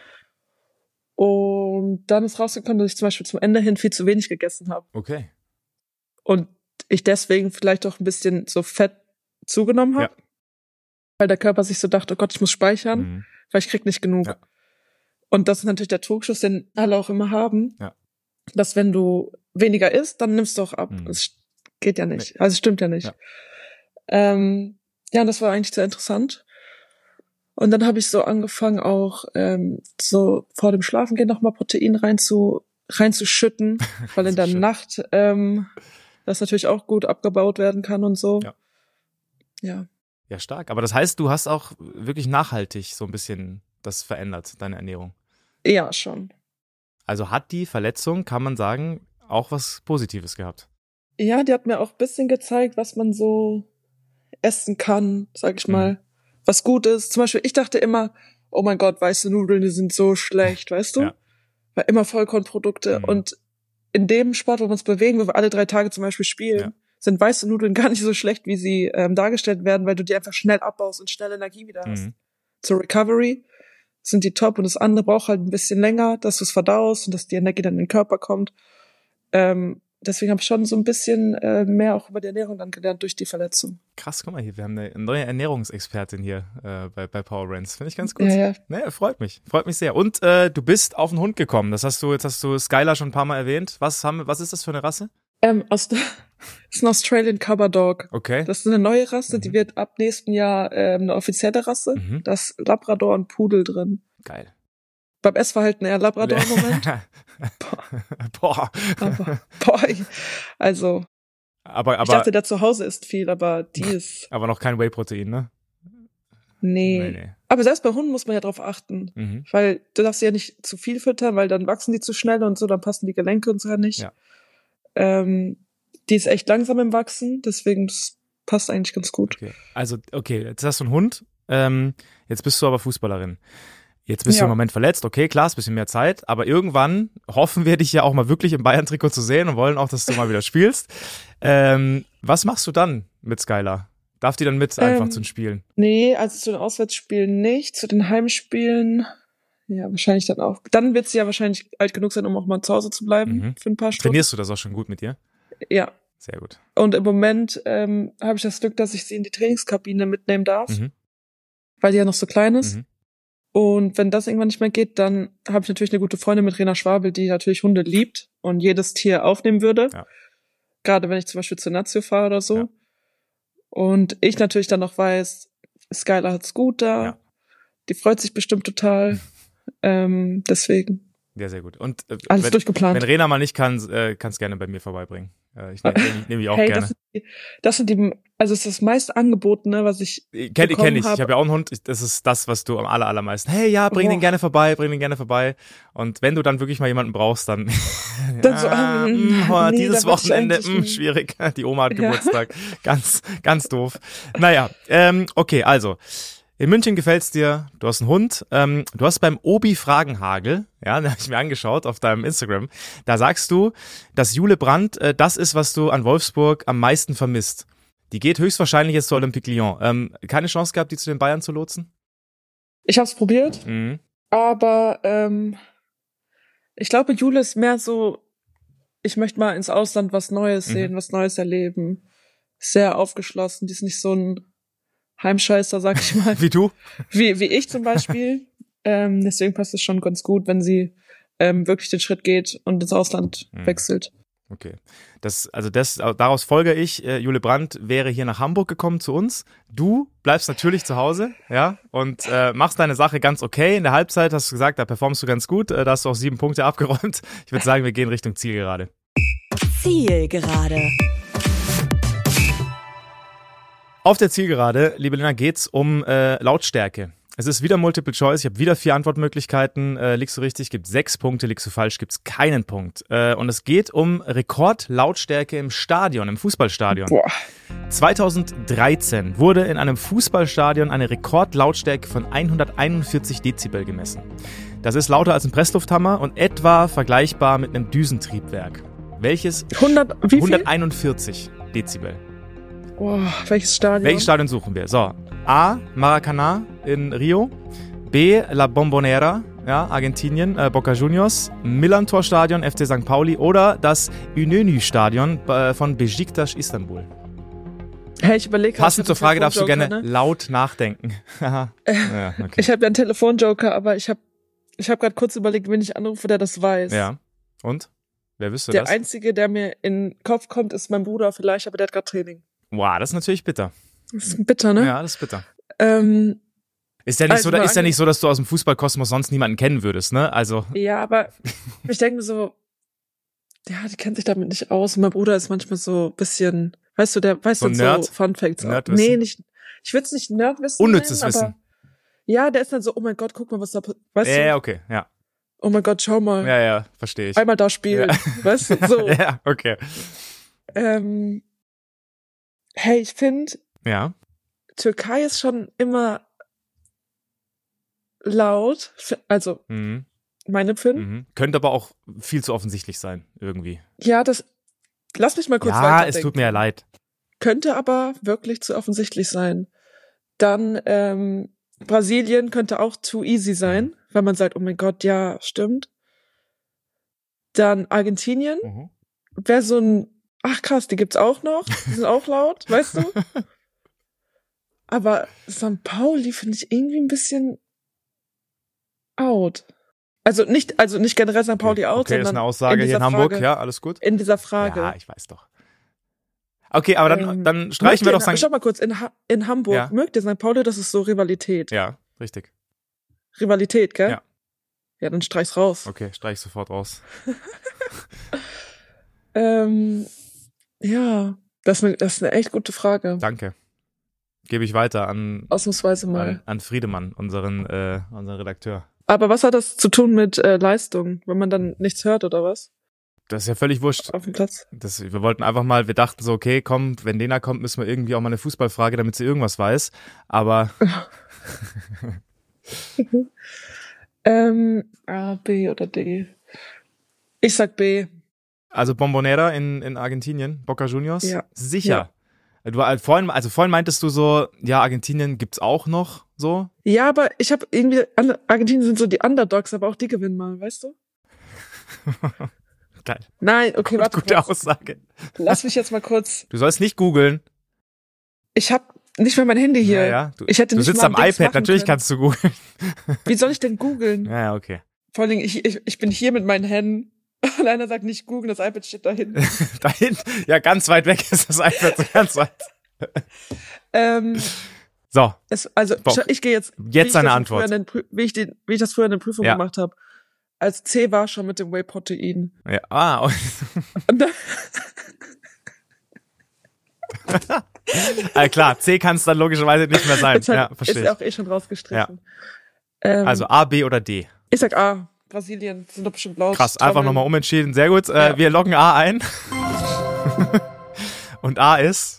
Und dann ist rausgekommen, dass ich zum Beispiel zum Ende hin viel zu wenig gegessen habe.
Okay.
Und ich deswegen vielleicht auch ein bisschen so Fett zugenommen habe. Ja. Weil der Körper sich so dachte, oh Gott, ich muss speichern, weil ich krieg nicht genug. Ja. Und das ist natürlich der Trugschluss, den alle auch immer haben, dass wenn du weniger isst, dann nimmst du auch ab. Das geht ja nicht. Nee. Also es stimmt ja nicht. Ja, und das war eigentlich sehr interessant. Und dann habe ich so angefangen, auch so vor dem Schlafengehen nochmal Protein reinzuschütten, weil in der Nacht das natürlich auch gut abgebaut werden kann und so. Ja.
Ja, stark. Aber das heißt, du hast auch wirklich nachhaltig so ein bisschen das verändert, deine Ernährung?
Ja, schon.
Also hat die Verletzung, kann man sagen, auch was Positives gehabt?
Ja, die hat mir auch ein bisschen gezeigt, was man so essen kann, sag ich mal. Was gut ist. Zum Beispiel, ich dachte immer, oh mein Gott, weiße Nudeln, die sind so schlecht, weißt du? Ja. Weil immer Vollkornprodukte. Und in dem Sport, wo wir uns bewegen, wo wir alle 3 Tage zum Beispiel spielen, sind weiße Nudeln gar nicht so schlecht, wie sie dargestellt werden, weil du die einfach schnell abbaust und schnell Energie wieder hast. Zur Recovery sind die top und das andere braucht halt ein bisschen länger, dass du es verdaust und dass die Energie dann in den Körper kommt. Deswegen habe ich schon so ein bisschen mehr auch über die Ernährung dann gelernt durch die Verletzung.
Krass, guck mal hier, wir haben eine neue Ernährungsexpertin hier bei Power Brands. Finde ich ganz gut.
Ja.
Nee, freut mich sehr. Und du bist auf den Hund gekommen. Jetzt hast du Skylar schon ein paar Mal erwähnt. Was ist das für eine Rasse?
Das ist ein Australian Cover Dog.
Okay.
Das ist eine neue Rasse, die wird ab nächsten Jahr eine offizielle Rasse. Da ist Labrador und Pudel drin.
Geil.
Beim Essverhalten eher Labrador im Moment.
Boah.
Also.
Aber
ich dachte, der zu Hause isst viel, aber die ist.
Aber noch kein Whey-Protein, ne?
Nee. Aber selbst bei Hunden muss man ja drauf achten. Weil du darfst sie ja nicht zu viel füttern, weil dann wachsen die zu schnell und so, dann passen die Gelenke und so ja nicht. Ja. Die ist echt langsam im Wachsen, deswegen das passt eigentlich ganz gut.
Okay. Also, jetzt hast du einen Hund, jetzt bist du aber Fußballerin. Jetzt bist du im Moment verletzt, okay, klar, ist ein bisschen mehr Zeit, aber irgendwann hoffen wir dich ja auch mal wirklich im Bayern-Trikot zu sehen und wollen auch, dass du mal wieder spielst. Was machst du dann mit Skylar? Darf die dann mit einfach zu den Spielen?
Nee, also zu den Auswärtsspielen nicht, zu den Heimspielen, ja, wahrscheinlich dann auch. Dann wird sie ja wahrscheinlich alt genug sein, um auch mal zu Hause zu bleiben für ein paar Stunden.
Trainierst du das auch schon gut mit ihr?
Ja,
Sehr gut.
Und im Moment habe ich das Glück, dass ich sie in die Trainingskabine mitnehmen darf, weil die ja noch so klein ist. Und wenn das irgendwann nicht mehr geht, dann habe ich natürlich eine gute Freundin mit Rena Schwabel, die natürlich Hunde liebt und jedes Tier aufnehmen würde.
Ja.
Gerade wenn ich zum Beispiel zur Nazio fahre oder so.
Ja.
Und ich natürlich dann noch weiß, Skylar hat's gut da.
Ja.
Die freut sich bestimmt total. Deswegen.
Ja, sehr gut. Und
alles durchgeplant.
Wenn Rena mal nicht kann, kannst gerne bei mir vorbeibringen. Ich nehme ich auch
hey,
gerne.
Das sind die, also es ist das meiste Angebotene, was ich
kenn ich. Ich habe ja auch einen Hund. Das ist das, was du am allermeisten. Hey, ja, bring den gerne vorbei. Und wenn du dann wirklich mal jemanden brauchst, dann, dieses Wochenende, schwierig. Die Oma hat Geburtstag. Ganz, ganz doof. Naja, okay, also. In München gefällt's dir, du hast einen Hund, du hast beim Obi Fragenhagel, ja, da habe ich mir angeschaut auf deinem Instagram, da sagst du, dass Jule Brandt das ist, was du an Wolfsburg am meisten vermisst. Die geht höchstwahrscheinlich jetzt zur Olympique Lyon. Keine Chance gehabt, die zu den Bayern zu lotsen?
Ich habe es probiert, aber ich glaube, Jule ist mehr so, ich möchte mal ins Ausland was Neues sehen, was Neues erleben. Sehr aufgeschlossen, die ist nicht so ein Heimscheißer, sag ich mal.
Wie du?
Wie ich zum Beispiel. Deswegen passt es schon ganz gut, wenn sie wirklich den Schritt geht und ins Ausland wechselt.
Okay. Daraus folge ich, Jule Brandt wäre hier nach Hamburg gekommen zu uns. Du bleibst natürlich zu Hause, ja, und machst deine Sache ganz okay. In der Halbzeit hast du gesagt, da performst du ganz gut, da hast du auch 7 Punkte abgeräumt. Ich würde sagen, wir gehen Richtung Zielgerade.
Zielgerade.
Auf der Zielgerade, liebe Lena, geht's um Lautstärke. Es ist wieder Multiple Choice, ich habe wieder 4 Antwortmöglichkeiten. Liegst du richtig, gibt 6 Punkte, liegst du falsch, gibt's keinen Punkt. Und es geht um Rekordlautstärke im Stadion, im Fußballstadion.
Boah.
2013 wurde in einem Fußballstadion eine Rekordlautstärke von 141 Dezibel gemessen. Das ist lauter als ein Presslufthammer und etwa vergleichbar mit einem Düsentriebwerk. Welches? 141 Dezibel.
Oh, welches Stadion?
Welches Stadion suchen wir? So, A, Maracanã in Rio, B, La Bombonera, ja, Argentinien, Boca Juniors, Millantor-Stadion, FC St. Pauli oder das Ünönü-Stadion von Beşiktaş Istanbul.
Hey, ich überlege.
Passend zur Frage darfst du gerne laut nachdenken.
Ja, okay. Ich habe ja einen Telefonjoker, aber ich hab gerade kurz überlegt, wen ich anrufe, der das weiß.
Ja, und? Wer wüsste
das?
Der
Einzige, der mir in den Kopf kommt, ist mein Bruder vielleicht, aber der hat gerade Training.
Wow, das ist natürlich bitter.
Das ist bitter, ne?
Ja, das ist bitter. Ist ja nicht so, dass du aus dem Fußballkosmos sonst niemanden kennen würdest, ne? Also.
Ja, aber ich denke mir so, ja, die kennt sich damit nicht aus. Und mein Bruder ist manchmal so ein bisschen, weißt du, der weiß so dann so Fun Facts. Nee, nicht, ich würde es nicht Nerdwissen
Unnützes
nennen,
Wissen.
Aber ja, der ist dann so, oh mein Gott, guck mal, was da, weißt du?
Ja, okay, ja.
Oh mein Gott, schau mal.
Ja, verstehe ich.
Einmal da spielen, weißt du, so.
Ja, okay.
Hey, ich finde,
Türkei
ist schon immer laut, also mein Empfinden.
Könnte aber auch viel zu offensichtlich sein, irgendwie.
Ja, lass mich mal kurz weiterdenken.
Ja, es tut mir ja leid.
Könnte aber wirklich zu offensichtlich sein. Dann Brasilien könnte auch too easy sein, weil man sagt, oh mein Gott, ja, stimmt. Dann Argentinien wäre so ein, ach krass, die gibt's auch noch, die sind auch laut, weißt du? Aber St. Pauli finde ich irgendwie ein bisschen out. Also nicht generell St. Pauli out,
sondern
ist
eine Aussage hier in Hamburg,
Frage,
ja, alles gut.
In dieser Frage.
Ja, ich weiß doch. Okay, aber dann streichen wir doch St.
Schau mal kurz, in Hamburg, mögt ihr St. Pauli, das ist so Rivalität.
Ja, richtig.
Rivalität, gell?
Ja.
Ja, dann streich's raus.
Okay, streich sofort raus.
Ja, das ist eine echt gute Frage.
Danke. Gebe ich weiter an
ausnahmsweise mal
an Friedemann, unseren Redakteur.
Aber was hat das zu tun mit Leistung, wenn man dann nichts hört oder was?
Das ist ja völlig wurscht.
Auf dem Platz.
Wir wollten einfach mal, wir dachten so, okay, komm, wenn Lena kommt, müssen wir irgendwie auch mal eine Fußballfrage, damit sie irgendwas weiß. Aber
A, B oder D? Ich sag B.
Also Bombonera in Argentinien, Boca Juniors?
Ja.
Sicher. Ja. Vorhin meintest du so, ja, Argentinien gibt's auch noch so.
Ja, aber ich habe irgendwie, Argentinien sind so die Underdogs, aber auch die gewinnen mal, weißt du?
Geil.
Nein, okay, warte.
Gute Aussage.
Lass mich jetzt mal kurz.
Du sollst nicht googeln.
Ich habe nicht mehr mein Handy hier.
Ja.
Ich hätte
du
nicht
sitzt
mal
am
Dings
iPad,
machen
natürlich
können.
kannst du googeln.
Wie soll ich denn googeln?
Ja, okay.
Vor allen Dingen, ich bin hier mit meinen Händen und einer sagt nicht googeln, das iPad steht da hinten.
Da hinten, ja, ganz weit weg ist das iPad, so ganz weit. So.
Ich gehe jetzt.
Jetzt eine Antwort.
Wie ich das früher in der Prüfung
Ja.
gemacht habe. Als C war schon mit dem Whey-Protein.
Ja,
Und dann,
klar, C kann es dann logischerweise nicht mehr sein.
ist halt,
Ja, verstehe
ist
ich.
auch schon rausgestrichen.
Also A, B oder D.
Ich sag A. Brasilien sind doch bestimmt blau.
Krass, einfach nochmal umentschieden. Sehr gut.
Ja.
Wir loggen A ein. Und A ist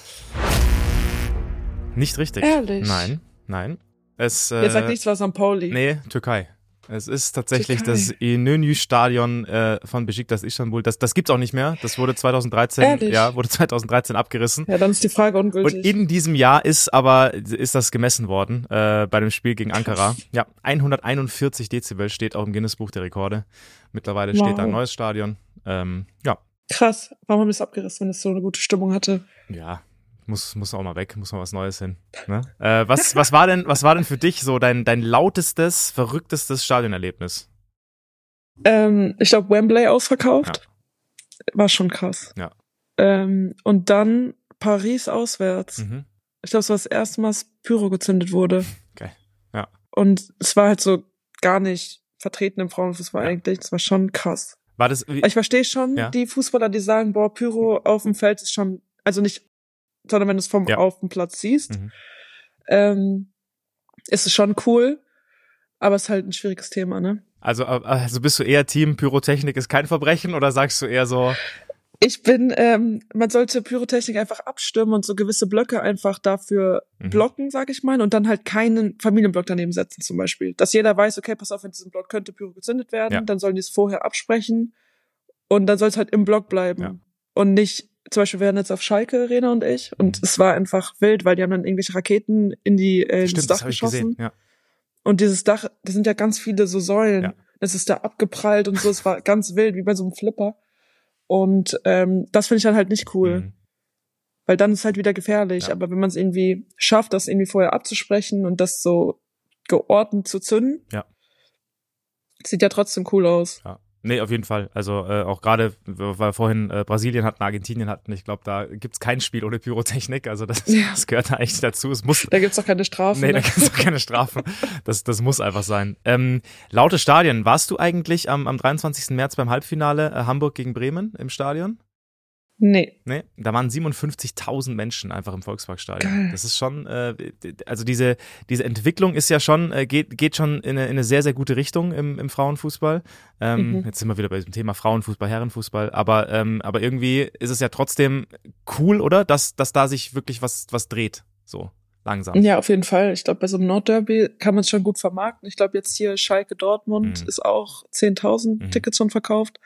nicht richtig.
Ehrlich?
Nein. Es,
Jetzt sag nichts, was St. Pauli.
Nee, Türkei. Es ist tatsächlich
Türkei.
das İnönü-Stadion von Beşiktaş Istanbul. Das gibt's auch nicht mehr. Das wurde 2013,
Ehrlich?
abgerissen.
Ja, dann ist die Frage
Und
ungültig.
in diesem Jahr ist das gemessen worden bei dem Spiel gegen Ankara. Ja, 141 Dezibel steht auch im Guinness-Buch der Rekorde. Mittlerweile steht da ein neues Stadion. Ja.
Krass. Warum haben wir es abgerissen, wenn es so eine gute Stimmung hatte?
Ja, muss auch mal weg, muss mal was Neues hin. Ne? Was war denn für dich so dein lautestes, verrücktestes Stadionerlebnis?
Ich glaube, Wembley ausverkauft. War schon krass.
Ja.
Und dann Paris auswärts.
Mhm.
Ich glaube, es war das erste Mal, dass Pyro gezündet wurde.
Okay. Ja.
Und es war halt so gar nicht vertreten im Frauenfußball eigentlich. Das war schon krass.
War das
Ich verstehe schon die Fußballer, die sagen, boah, Pyro auf dem Feld ist schon, also nicht, sondern wenn du es auf dem Platz siehst, ist es schon cool, aber es ist halt ein schwieriges Thema, ne?
Also bist du eher Team Pyrotechnik ist kein Verbrechen oder sagst du eher so?
Ich bin, man sollte Pyrotechnik einfach abstimmen und so gewisse Blöcke einfach dafür blocken, sag ich mal, und dann halt keinen Familienblock daneben setzen zum Beispiel. Dass jeder weiß, okay, pass auf, in diesem Block könnte Pyro gezündet werden, dann sollen die es vorher absprechen und dann soll es halt im Block bleiben. Ja. Und nicht, zum Beispiel wir waren jetzt auf Schalke, Rena und ich, und es war einfach wild, weil die haben dann irgendwelche Raketen ins Dach geschossen.
Ja.
Und dieses Dach, das sind ja ganz viele so Säulen. Ja. Das ist da abgeprallt und so, es war ganz wild, wie bei so einem Flipper. Und das finde ich dann halt nicht cool. Weil dann ist halt wieder gefährlich. Ja. Aber wenn man es irgendwie schafft, das irgendwie vorher abzusprechen und das so geordnet zu zünden, sieht ja trotzdem cool aus.
Ja. Nee, auf jeden Fall. Also auch gerade, weil vorhin Brasilien hatten, Argentinien hatten, ich glaube, da gibt's kein Spiel ohne Pyrotechnik. Also das gehört da echt dazu. Es muss.
Da gibt's doch keine Strafen.
Nee, da gibt's doch keine Strafen. Das muss einfach sein. Laute Stadien. Warst du eigentlich am 23. März beim Halbfinale Hamburg gegen Bremen im Stadion?
Nee.
Da waren 57.000 Menschen einfach im Volksparkstadion.
Geil.
Das ist schon, also diese Entwicklung ist ja schon, geht schon in eine sehr, sehr gute Richtung im Frauenfußball. Jetzt sind wir wieder bei diesem Thema Frauenfußball, Herrenfußball, aber irgendwie ist es ja trotzdem cool, oder? Dass da sich wirklich was dreht, so langsam.
Ja, auf jeden Fall. Ich glaube, bei so einem Nordderby kann man es schon gut vermarkten. Ich glaube, jetzt hier Schalke Dortmund ist auch 10.000 Tickets schon verkauft.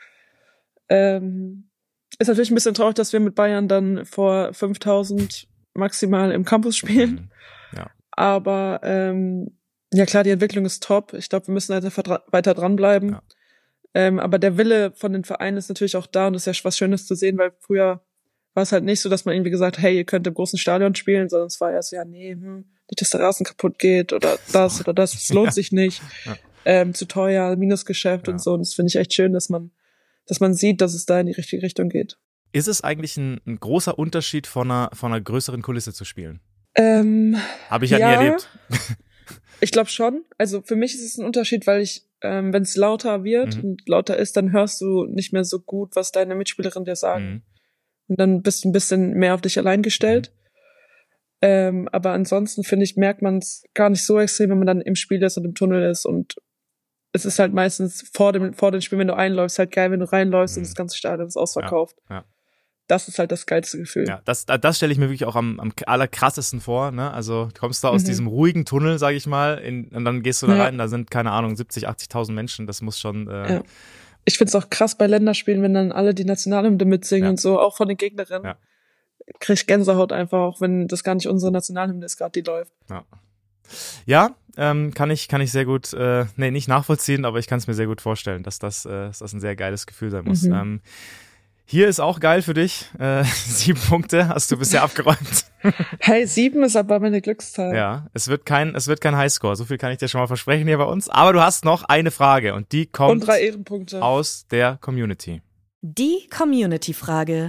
Ist natürlich ein bisschen traurig, dass wir mit Bayern dann vor 5.000 maximal im Campus spielen.
Ja.
Aber ja klar, die Entwicklung ist top. Ich glaube, wir müssen einfach weiter dranbleiben. Ja. Aber der Wille von den Vereinen ist natürlich auch da und das ist ja was Schönes zu sehen, weil früher war es halt nicht so, dass man irgendwie gesagt hat, hey, ihr könnt im großen Stadion spielen, sondern es war ja so, nicht, dass der Rasen kaputt geht oder das, es lohnt sich nicht. Ja. Zu teuer, Minusgeschäft und so. Und das finde ich echt schön, dass man sieht, dass es da in die richtige Richtung geht.
Ist es eigentlich ein großer Unterschied, von einer größeren Kulisse zu spielen? Habe ich ja nie erlebt.
Ich glaube schon. Also für mich ist es ein Unterschied, weil ich, wenn es lauter wird und lauter ist, dann hörst du nicht mehr so gut, was deine Mitspielerin dir sagen. Und dann bist du ein bisschen mehr auf dich allein gestellt. Aber ansonsten, finde ich, merkt man es gar nicht so extrem, wenn man dann im Spiel ist und im Tunnel ist und es ist halt meistens vor dem Spiel, wenn du einläufst, halt geil, wenn du reinläufst und das ganze Stadion ist ausverkauft.
Ja.
Das ist halt das geilste Gefühl.
Ja, das stelle ich mir wirklich auch am allerkrassesten vor, ne? Also du kommst da aus diesem ruhigen Tunnel, sag ich mal, und dann gehst du da rein, da sind, keine Ahnung, 70.000, 80.000 Menschen, das muss schon... Ja.
Ich find's auch krass bei Länderspielen, wenn dann alle die Nationalhymne mitsingen und so, auch von den Gegnerinnen. Ja. Krieg ich Gänsehaut einfach, auch wenn das gar nicht unsere Nationalhymne ist, gerade die läuft.
Ja. Ja, kann ich sehr gut, nicht nachvollziehen, aber ich kann es mir sehr gut vorstellen, dass das ein sehr geiles Gefühl sein muss. Hier ist auch geil für dich. 7 Punkte hast du bisher abgeräumt.
Hey, 7 ist aber meine Glückszahl.
Ja, es wird kein Highscore. So viel kann ich dir schon mal versprechen hier bei uns. Aber du hast noch eine Frage und die kommt
und 3 Ehrenpunkte
aus der Community.
Die Community-Frage.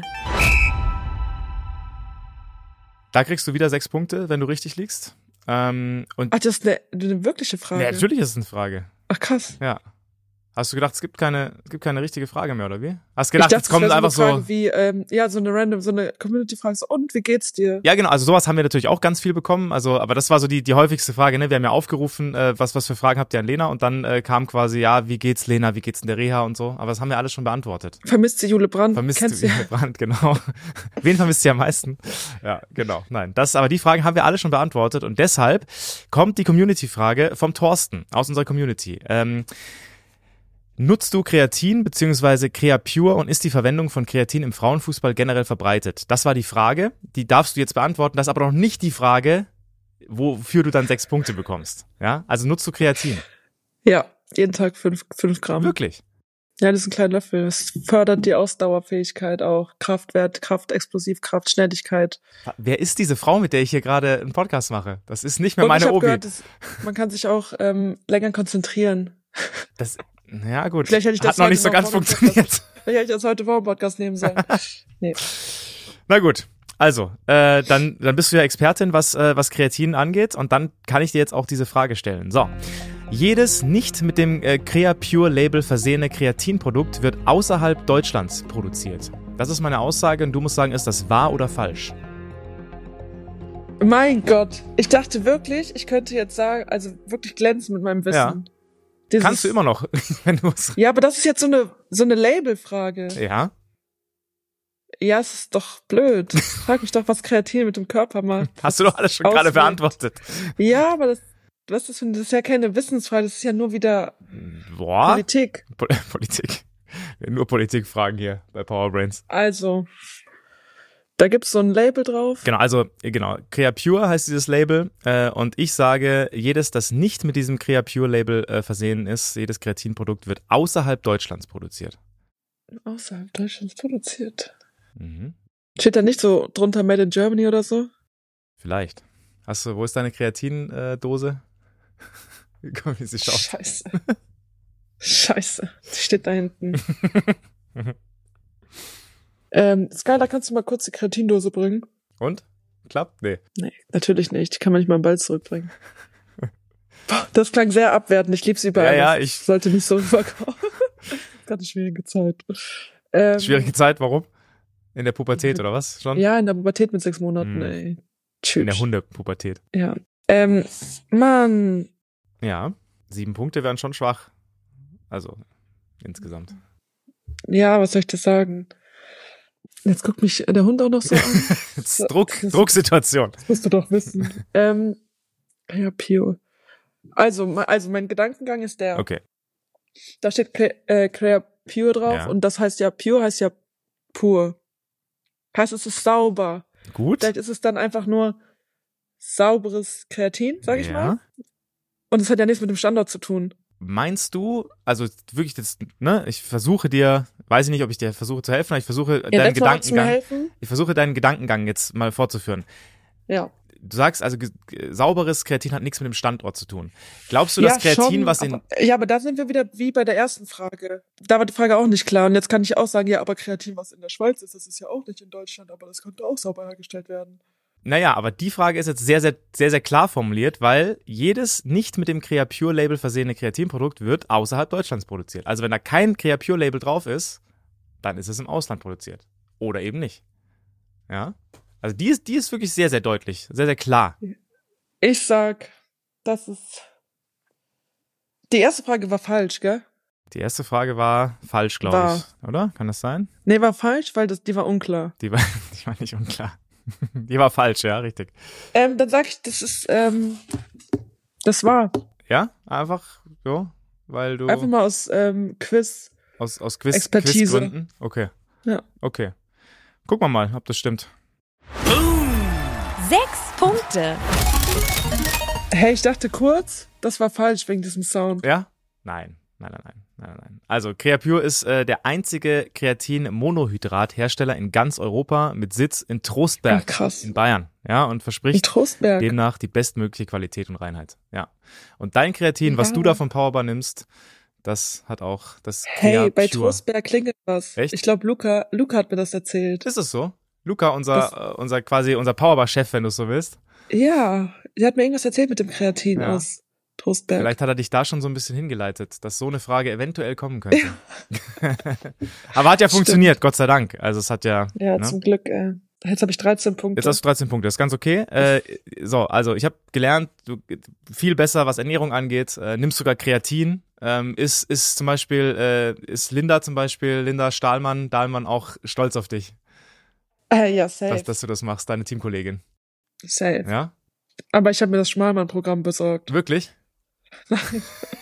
Da kriegst du wieder 6 Punkte, wenn du richtig liegst. Und
Ach, das ist eine wirkliche Frage.
ja, natürlich ist es eine Frage.
Ach, krass.
Ja. Hast du gedacht, es gibt keine richtige Frage mehr, oder wie? Hast gedacht,
ich dachte,
jetzt kommt
das wäre
einfach
so eine Frage
so.
wie, so eine Community-Frage, so, und wie geht's dir?
Ja, genau, also sowas haben wir natürlich auch ganz viel bekommen, also, aber das war so die häufigste Frage, ne? Wir haben ja aufgerufen, was für Fragen habt ihr an Lena und dann kam quasi, ja, wie geht's Lena, wie geht's in der Reha und so, aber das haben wir alles schon beantwortet.
Vermisst sie Jule Brandt?
Vermisst
Kennst
du Jule Brandt, genau. Wen vermisst sie am meisten? Ja, genau, nein, aber die Fragen haben wir alle schon beantwortet und deshalb kommt die Community-Frage vom Thorsten aus unserer Community. Nutzt du Kreatin bzw. Creapure und ist die Verwendung von Kreatin im Frauenfußball generell verbreitet? Das war die Frage, die darfst du jetzt beantworten. Das ist aber noch nicht die Frage, wofür du dann 6 Punkte bekommst. Ja, also nutzt du Kreatin?
Ja, jeden Tag 5 Gramm.
Wirklich?
Ja, das ist ein kleiner Löffel. Das fördert die Ausdauerfähigkeit auch. Kraftwert, Kraft, Explosivkraft, Schnelligkeit.
Wer ist diese Frau, mit der ich hier gerade einen Podcast mache? Das ist nicht mehr
Und
meine
ich hab
Obi.
gehört, man kann sich auch länger konzentrieren.
Ja gut,
Vielleicht hätte ich das
hat noch nicht
heute
so ganz
vor dem
funktioniert.
Vielleicht hätte ich das heute vor dem Podcast nehmen sollen. Nee.
Na gut, also, dann bist du ja Expertin, was Kreatin angeht und dann kann ich dir jetzt auch diese Frage stellen. So, jedes nicht mit dem Creapure-Label versehene Kreatinprodukt wird außerhalb Deutschlands produziert. Das ist meine Aussage und du musst sagen, ist das wahr oder falsch?
Mein Gott, ich dachte wirklich, ich könnte jetzt sagen, also wirklich glänzen mit meinem Wissen.
Ja. Kannst du immer noch, wenn du es...
Ja, aber das ist jetzt so eine Labelfrage.
Ja.
Ja, es ist doch blöd. Frag mich doch, was Kreatin mit dem Körper macht.
Hast du doch alles schon gerade beantwortet.
Ja, aber das ist ja keine Wissensfrage, das ist ja nur wieder Politik.
Politik. Nur Politikfragen hier bei Powerbrains.
Also, da gibt's so ein Label drauf.
Genau. Creapure heißt dieses Label und ich sage, jedes, das nicht mit diesem Creapure-Label versehen ist, jedes Kreatinprodukt wird außerhalb Deutschlands produziert.
Außerhalb Deutschlands produziert.
Mhm.
Steht da nicht so drunter Made in Germany oder so?
Vielleicht. Wo ist deine Kreatindose? Guck, wie sie schaut.
Scheiße. Die steht da hinten. Skylar, kannst du mal kurz die Kreatindose bringen?
Und? Klappt? Nee,
natürlich nicht. Ich kann man nicht mal einen Ball zurückbringen. Das klang sehr abwertend. Ich lieb's überall.
Ja,
ich sollte nicht so rüberkommen. Gerade eine schwierige Zeit.
Schwierige Zeit, warum? In der Pubertät oder was? Schon?
Ja, in der Pubertät mit 6 Monaten, ey. Tschüss.
In der Hundepubertät.
Ja. Mann.
Ja, 7 Punkte wären schon schwach. Also, insgesamt.
Ja, was soll ich dir sagen? Jetzt guckt mich der Hund auch noch so an.
Jetzt Drucksituation.
Das musst du doch wissen. Ja, Pio. Also mein Gedankengang ist der.
Okay.
Da steht Creapure drauf
Ja.
und das heißt ja, Pure heißt ja pur. Heißt, es ist sauber.
Gut.
Vielleicht ist es dann einfach nur sauberes Kreatin, sag ich
Ja.
mal. Und es hat ja nichts mit dem Standort zu tun.
Meinst du, also wirklich das, ne, ich versuche dir, weiß ich nicht, ob ich dir versuche zu helfen, aber ich versuche deinen Gedankengang jetzt mal fortzuführen.
Ja.
Du sagst also, sauberes Kreatin hat nichts mit dem Standort zu tun. Glaubst du, dass Kreatin
schon, aber da sind wir wieder wie bei der ersten Frage. Da war die Frage auch nicht klar. Und jetzt kann ich auch sagen, ja, aber Kreatin, was in der Schweiz ist, das ist ja auch nicht in Deutschland, aber das könnte auch sauber hergestellt werden.
Naja, aber die Frage ist jetzt sehr, sehr, sehr, sehr klar formuliert, weil jedes nicht mit dem Creapure-Label versehene Kreatinprodukt wird außerhalb Deutschlands produziert. Also wenn da kein Creapure-Label drauf ist, dann ist es im Ausland produziert. Oder eben nicht. Ja? Also die ist wirklich sehr, sehr deutlich, sehr, sehr klar.
Ich sag, das ist... Die erste Frage war falsch, gell?
Die erste Frage war falsch, glaube ich. Oder? Kann das sein?
Nee, war falsch, weil die war unklar.
Die war nicht unklar. Die war falsch, ja, richtig.
Dann sag ich, das ist, das war.
Ja, einfach so, weil du...
Einfach mal aus Quiz.
Aus
Expertise.
Quizgründen? Okay.
Ja.
Okay. Gucken wir mal, ob das stimmt.
6 Punkte.
Hey, ich dachte kurz, das war falsch wegen diesem Sound.
Ja? Nein. Also Creapure ist der einzige Kreatin-Monohydrat-Hersteller in ganz Europa mit Sitz in Trostberg in Bayern. Ja, und verspricht demnach die bestmögliche Qualität und Reinheit. Ja. Und dein Kreatin, was du da von Powerbar nimmst, das hat auch das Creapure.
Hey, bei Trostberg klingelt was.
Echt?
Ich glaube, Luca hat mir das erzählt.
Ist es so? Luca, unser Powerbar-Chef, wenn du es so willst.
Ja, der hat mir irgendwas erzählt mit dem Kreatin aus Trostberg.
Vielleicht hat er dich da schon so ein bisschen hingeleitet, dass so eine Frage eventuell kommen könnte. Ja. Aber hat ja funktioniert, Gott sei Dank. Also es hat ja...
Ja, zum Glück. Jetzt habe ich 13 Punkte.
Jetzt hast du 13 Punkte, das ist ganz okay. Also ich habe gelernt, du viel besser, was Ernährung angeht. Nimmst sogar Kreatin. Ist zum Beispiel, ist Linda Dahlmann auch stolz auf dich?
Ja, safe.
Dass du das machst, deine Teamkollegin.
Safe.
Ja?
Aber ich habe mir das Schmalmann-Programm besorgt.
Wirklich?
Nein.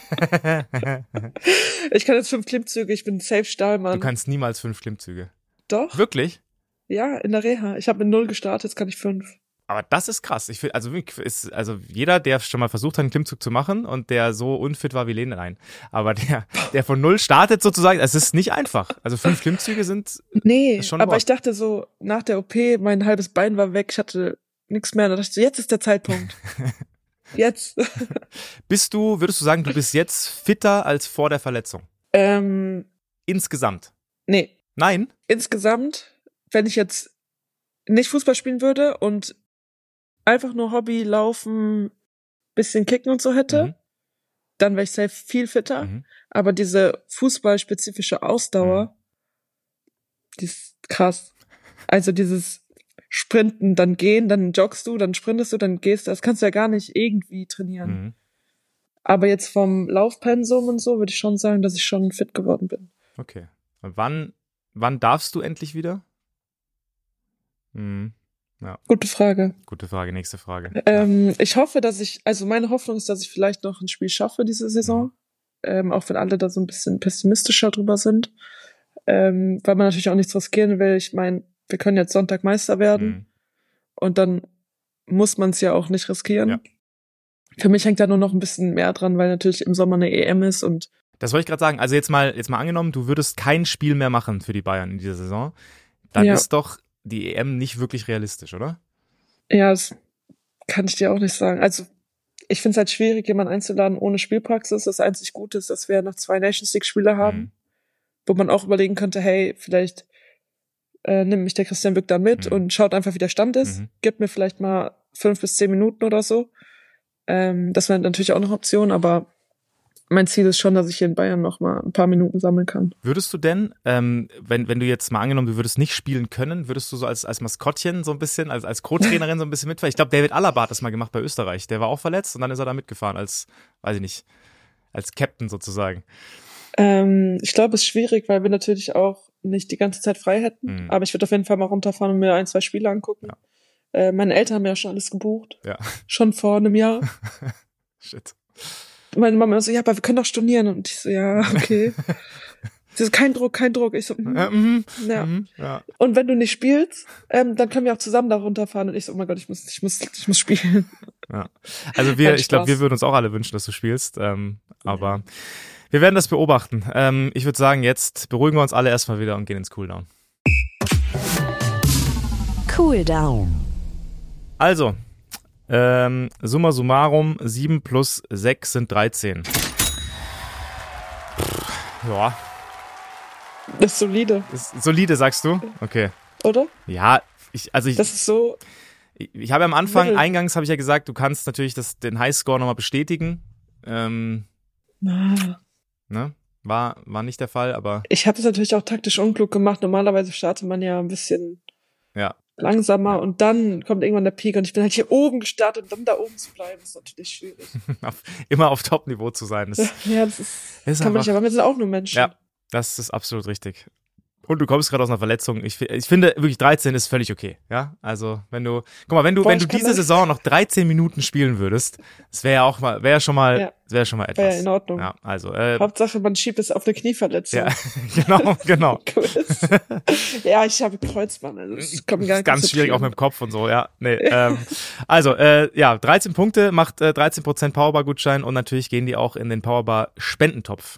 Ich kann jetzt 5 Klimmzüge, ich bin safe Stahlmann.
Du kannst niemals 5 Klimmzüge.
Doch.
Wirklich?
Ja, in der Reha. Ich habe mit 0 gestartet, jetzt kann ich 5.
Aber das ist krass. Ich finde, also jeder, der schon mal versucht hat, einen Klimmzug zu machen und der so unfit war wie Lene, nein. Aber der von 0 startet sozusagen, es ist nicht einfach. Also 5 Klimmzüge sind schon
aber ich dachte so, nach der OP, mein halbes Bein war weg, ich hatte nichts mehr. Da dachte ich so, jetzt ist der Zeitpunkt. Jetzt.
Würdest du sagen, du bist jetzt fitter als vor der Verletzung? Insgesamt?
Nee.
Nein?
Insgesamt, wenn ich jetzt nicht Fußball spielen würde und einfach nur Hobby, Laufen, bisschen Kicken und so hätte, dann wäre ich safe viel fitter. Aber diese fußballspezifische Ausdauer, die ist krass. Also dieses Sprinten, dann gehen, dann joggst du, dann sprintest du, dann gehst du. Das kannst du ja gar nicht irgendwie trainieren. Aber jetzt vom Laufpensum und so würde ich schon sagen, dass ich schon fit geworden bin.
Okay. Und wann darfst du endlich wieder? Ja.
Gute Frage,
nächste Frage.
Ich hoffe, meine Hoffnung ist, dass ich vielleicht noch ein Spiel schaffe diese Saison. Auch wenn alle da so ein bisschen pessimistischer drüber sind. Weil man natürlich auch nichts riskieren will. Ich meine, wir können jetzt Sonntag Meister werden und dann muss man es ja auch nicht riskieren. Ja. Für mich hängt da nur noch ein bisschen mehr dran, weil natürlich im Sommer eine EM ist und
das wollte ich gerade sagen. Also jetzt mal angenommen, du würdest kein Spiel mehr machen für die Bayern in dieser Saison, dann ist doch die EM nicht wirklich realistisch, oder?
Ja, das kann ich dir auch nicht sagen. Also ich finde es halt schwierig, jemanden einzuladen ohne Spielpraxis. Das einzig Gute ist, dass wir noch 2 Nations-League-Spieler haben, wo man auch überlegen könnte, hey, vielleicht nimmt mich der Christian Bück dann mit und schaut einfach, wie der Stand ist. Gibt mir vielleicht mal 5 bis 10 Minuten oder so. Das wäre natürlich auch noch eine Option, aber mein Ziel ist schon, dass ich hier in Bayern noch mal ein paar Minuten sammeln kann.
Würdest du denn, wenn du jetzt mal angenommen, du würdest nicht spielen können, würdest du so als Maskottchen so ein bisschen, als Co-Trainerin so ein bisschen mitfahren? Ich glaube, David Alaba hat das mal gemacht bei Österreich. Der war auch verletzt und dann ist er da mitgefahren als Captain sozusagen.
Ich glaube, es ist schwierig, weil wir natürlich auch nicht die ganze Zeit frei hätten. Aber ich würde auf jeden Fall mal runterfahren und mir 1, 2 Spiele angucken. Ja. Meine Eltern haben ja schon alles gebucht. Ja. Schon vor einem Jahr.
Shit.
Meine Mama so, ja, aber wir können doch stornieren. Und ich so, ja, okay. Sie so, kein Druck. Ich so, ja. Und wenn du nicht spielst, dann können wir auch zusammen da runterfahren. Und ich so, oh mein Gott, ich muss spielen.
Ja. Also ich glaube, wir würden uns auch alle wünschen, dass du spielst. Aber wir werden das beobachten. Ich würde sagen, jetzt beruhigen wir uns alle erstmal wieder und gehen ins Cooldown.
Cooldown.
Also, summa summarum, 7 plus 6 sind 13. Ja.
Das ist solide.
Solide, sagst du? Okay.
Oder?
Ja, das
ist so.
Ich habe am Anfang, eingangs habe ich ja gesagt, du kannst natürlich den Highscore nochmal bestätigen. Ne? War nicht der Fall, aber...
Ich habe es natürlich auch taktisch unklug gemacht. Normalerweise startet man ja ein bisschen langsamer und dann kommt irgendwann der Peak und ich bin halt hier oben gestartet und dann da oben zu bleiben, ist natürlich schwierig.
Immer auf Top-Niveau zu sein.
Das kann man nicht, aber wir sind auch nur Menschen.
Ja, das ist absolut richtig. Und du kommst gerade aus einer Verletzung. Ich finde wirklich 13 ist völlig okay. Ja, also wenn du diese Saison noch 13 Minuten spielen würdest, das wäre ja schon mal etwas.
Wäre ja in Ordnung.
Ja, also
Hauptsache man schiebt es auf eine Knieverletzung.
Ja, genau.
Ja, ich habe Kreuzband. Also das kommt gar nicht
ganz schwierig auch mit dem Kopf und so. Ja, nee. 13 Punkte macht 13% Powerbar-Gutschein und natürlich gehen die auch in den Powerbar-Spendentopf.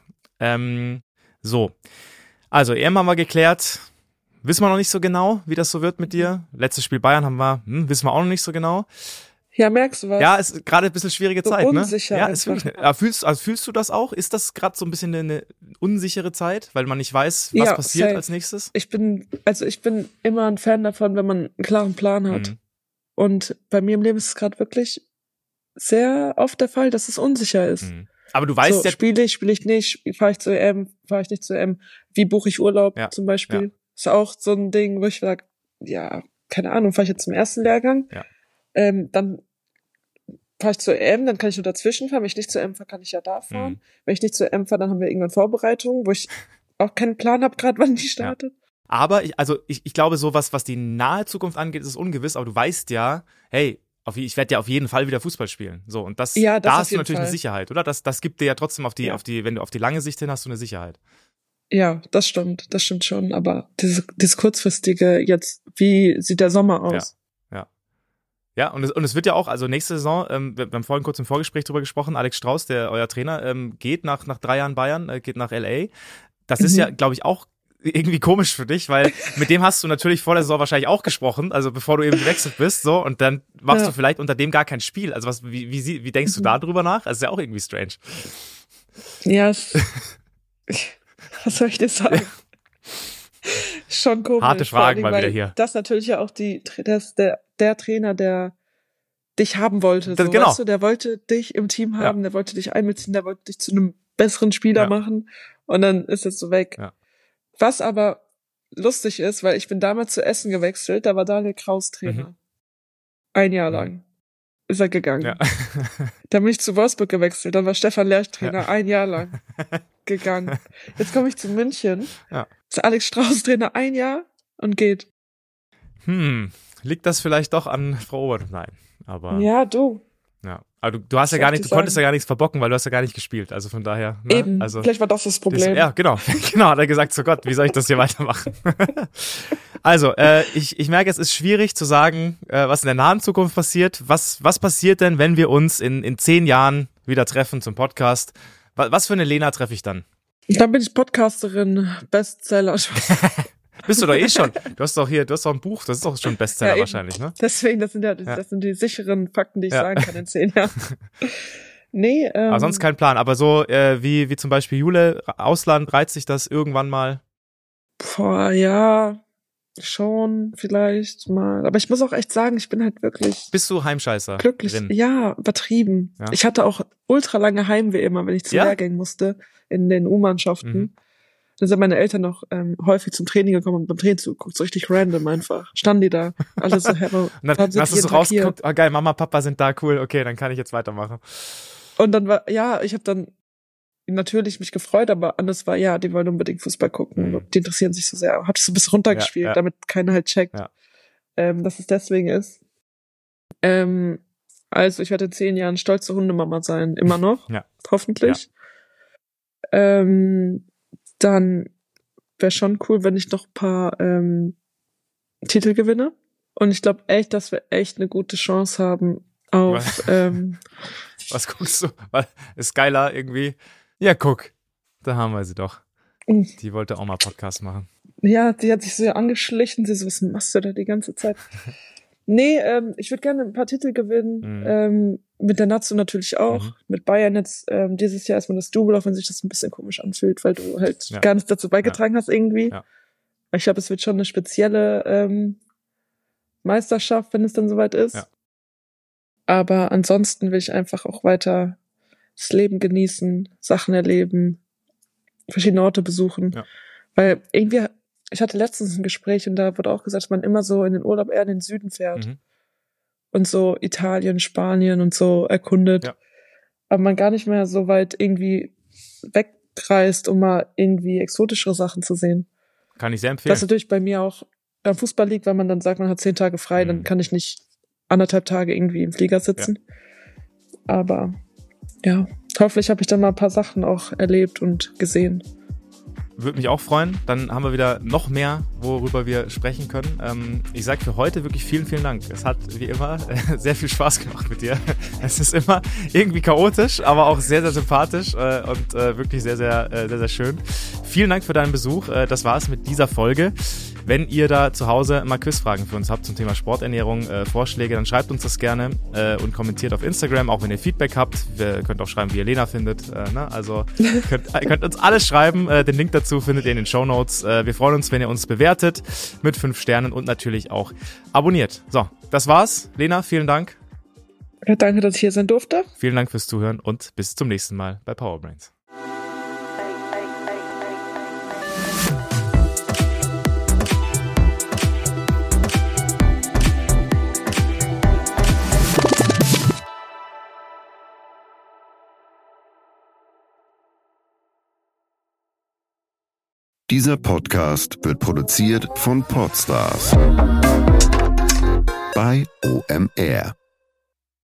So. Also, EM haben wir geklärt. Wissen wir noch nicht so genau, wie das so wird mit dir. Letztes Spiel Bayern wissen wir auch noch nicht so genau.
Ja, merkst du was?
Ja, ist gerade ein bisschen schwierige
so
Zeit,
unsicher
ne? Ja, ist wirklich. Fühlst du das auch? Ist das gerade so ein bisschen eine unsichere Zeit, weil man nicht weiß, was passiert als nächstes?
Ich bin immer ein Fan davon, wenn man einen klaren Plan hat.
Mhm.
Und bei mir im Leben ist es gerade wirklich sehr oft der Fall, dass es unsicher ist.
Mhm. Aber du weißt ja...
Spiele ich nicht, fahre ich zur EM, fahre ich nicht zur EM, wie buche ich Urlaub zum Beispiel?
Ja.
Ist auch so ein Ding, wo ich sage, ja, keine Ahnung, fahre ich jetzt zum ersten Lehrgang, dann fahre ich zur EM, dann kann ich nur dazwischen fahren, wenn ich nicht zur EM fahre, kann ich ja da fahren.
Mhm.
Wenn ich nicht zur EM fahre, dann haben wir irgendwann Vorbereitungen, wo ich auch keinen Plan habe, gerade wann die startet.
Ja. Aber ich glaube, so was die nahe Zukunft angeht, ist es ungewiss, aber du weißt ja, hey, ich werde ja auf jeden Fall wieder Fußball spielen. So, und da hast du natürlich eine Sicherheit, oder? Das gibt dir ja trotzdem wenn du auf die lange Sicht hin hast, du eine Sicherheit.
Ja, das stimmt schon, aber dieses kurzfristige jetzt, wie sieht der Sommer aus?
Ja, und es wird ja auch, also nächste Saison, wir haben vorhin kurz im Vorgespräch drüber gesprochen, Alex Strauß, euer Trainer, geht nach 3 Jahren Bayern, geht nach LA. Das ist ja, glaube ich, auch irgendwie komisch für dich, weil mit dem hast du natürlich vor der Saison wahrscheinlich auch gesprochen, also bevor du eben gewechselt bist, so, und dann machst du vielleicht unter dem gar kein Spiel. Also wie denkst du da drüber nach? Also ist ja auch irgendwie strange.
Ja, was soll ich dir sagen? Schon komisch.
Harte Fragen mal wieder hier.
Das natürlich ja auch der Trainer, der dich haben wollte. So,
genau.
Weißt du, der wollte dich im Team haben, der wollte dich einbeziehen, der wollte dich zu einem besseren Spieler machen und dann ist es so weg.
Ja.
Was aber lustig ist, weil ich bin damals zu Essen gewechselt, da war Daniel Kraus Trainer. 1 Jahr lang ist er gegangen.
Ja.
Dann bin ich zu Wolfsburg gewechselt, dann war Stefan Lerch Trainer, 1 Jahr lang gegangen. Jetzt komme ich zu München, ist Alex Strauß Trainer 1 Jahr und geht.
Liegt das vielleicht doch an Frau Obert? Nein, aber...
Ja, du.
Ja, aber du hast ja gar nicht, du konntest ja gar nichts verbocken, weil du hast ja gar nicht gespielt, also von daher. Ne?
Eben,
also,
vielleicht war das Problem.
Genau, hat er gesagt, so Gott, wie soll ich das hier weitermachen? Also, ich merke, es ist schwierig zu sagen, was in der nahen Zukunft passiert. Was passiert denn, wenn wir uns in 10 Jahren wieder treffen zum Podcast? Was für eine Lena treffe ich dann?
Dann bin ich Podcasterin, Bestseller.
Bist du doch eh schon. Du hast doch ein Buch, das ist doch schon ein Bestseller wahrscheinlich, ne?
Deswegen, das sind die sicheren Fakten, die ich sagen kann in 10 Jahren. Nee,
aber sonst kein Plan. Aber so wie zum Beispiel Jule, Ausland, reizt sich das irgendwann mal?
Boah, ja, schon vielleicht mal. Aber ich muss auch echt sagen, ich bin halt wirklich...
Bist du Heimscheißer?
Glücklich. Ja, übertrieben. Ja. Ich hatte auch ultra lange Heimweh immer, wenn ich zu Lehrgängen musste, in den U-Mannschaften. Dann sind meine Eltern noch häufig zum Training gekommen und beim Training zugeguckt, so richtig random einfach. Standen die da, alle so
und dann hast du so rausgeguckt, oh geil, Mama, Papa sind da, cool, okay, dann kann ich jetzt weitermachen.
Und dann ich habe dann natürlich mich gefreut, aber anders war, die wollen unbedingt Fußball gucken, die interessieren sich so sehr. Hab ich so ein bisschen runtergespielt, damit keiner halt checkt, dass es deswegen ist. Also ich werde in 10 Jahren stolze Hundemama sein, immer noch, hoffentlich. Ja. Dann wäre schon cool, wenn ich noch ein paar Titel gewinne. Und ich glaube echt, dass wir echt eine gute Chance haben auf...
Was guckst du? Ist geiler irgendwie? Ja, guck. Da haben wir sie doch. Die wollte auch mal Podcast machen.
Ja, die hat sich so angeschlichen. Sie so, was machst du da die ganze Zeit? Nee, ich würde gerne ein paar Titel gewinnen. Mit der Nazio natürlich auch. Mit Bayern jetzt dieses Jahr erstmal das Double, auch wenn sich das ein bisschen komisch anfühlt, weil du halt gar nichts dazu beigetragen hast irgendwie. Ja. Ich glaube, es wird schon eine spezielle Meisterschaft, wenn es dann soweit ist. Ja. Aber ansonsten will ich einfach auch weiter das Leben genießen, Sachen erleben, verschiedene Orte besuchen. Ja. Weil irgendwie, ich hatte letztens ein Gespräch und da wurde auch gesagt, dass man immer so in den Urlaub eher in den Süden fährt. Und so Italien, Spanien und so erkundet. Ja. Aber man gar nicht mehr so weit irgendwie wegreist, um mal irgendwie exotischere Sachen zu sehen.
Kann ich sehr empfehlen.
Was natürlich bei mir auch am Fußball liegt, weil man dann sagt, man hat 10 Tage frei, dann kann ich nicht 1,5 Tage irgendwie im Flieger sitzen. Ja. Aber ja, hoffentlich habe ich dann mal ein paar Sachen auch erlebt und gesehen.
Würde mich auch freuen. Dann haben wir wieder noch mehr, worüber wir sprechen können. Ich sage für heute wirklich vielen, vielen Dank. Es hat wie immer sehr viel Spaß gemacht mit dir. Es ist immer irgendwie chaotisch, aber auch sehr, sehr sympathisch und wirklich sehr, sehr, sehr, sehr schön. Vielen Dank für deinen Besuch. Das war's mit dieser Folge. Wenn ihr da zu Hause mal Quizfragen für uns habt zum Thema Sporternährung, Vorschläge, dann schreibt uns das gerne und kommentiert auf Instagram, auch wenn ihr Feedback habt. Ihr könnt auch schreiben, wie ihr Lena findet. Also könnt uns alles schreiben. Den Link dazu findet ihr in den Shownotes. Wir freuen uns, wenn ihr uns bewertet mit 5 Sternen und natürlich auch abonniert. So, das war's. Lena, vielen Dank.
Ja, danke, dass ich hier sein durfte.
Vielen Dank fürs Zuhören und bis zum nächsten Mal bei Power Brains.
Dieser Podcast wird produziert von Podstars bei OMR.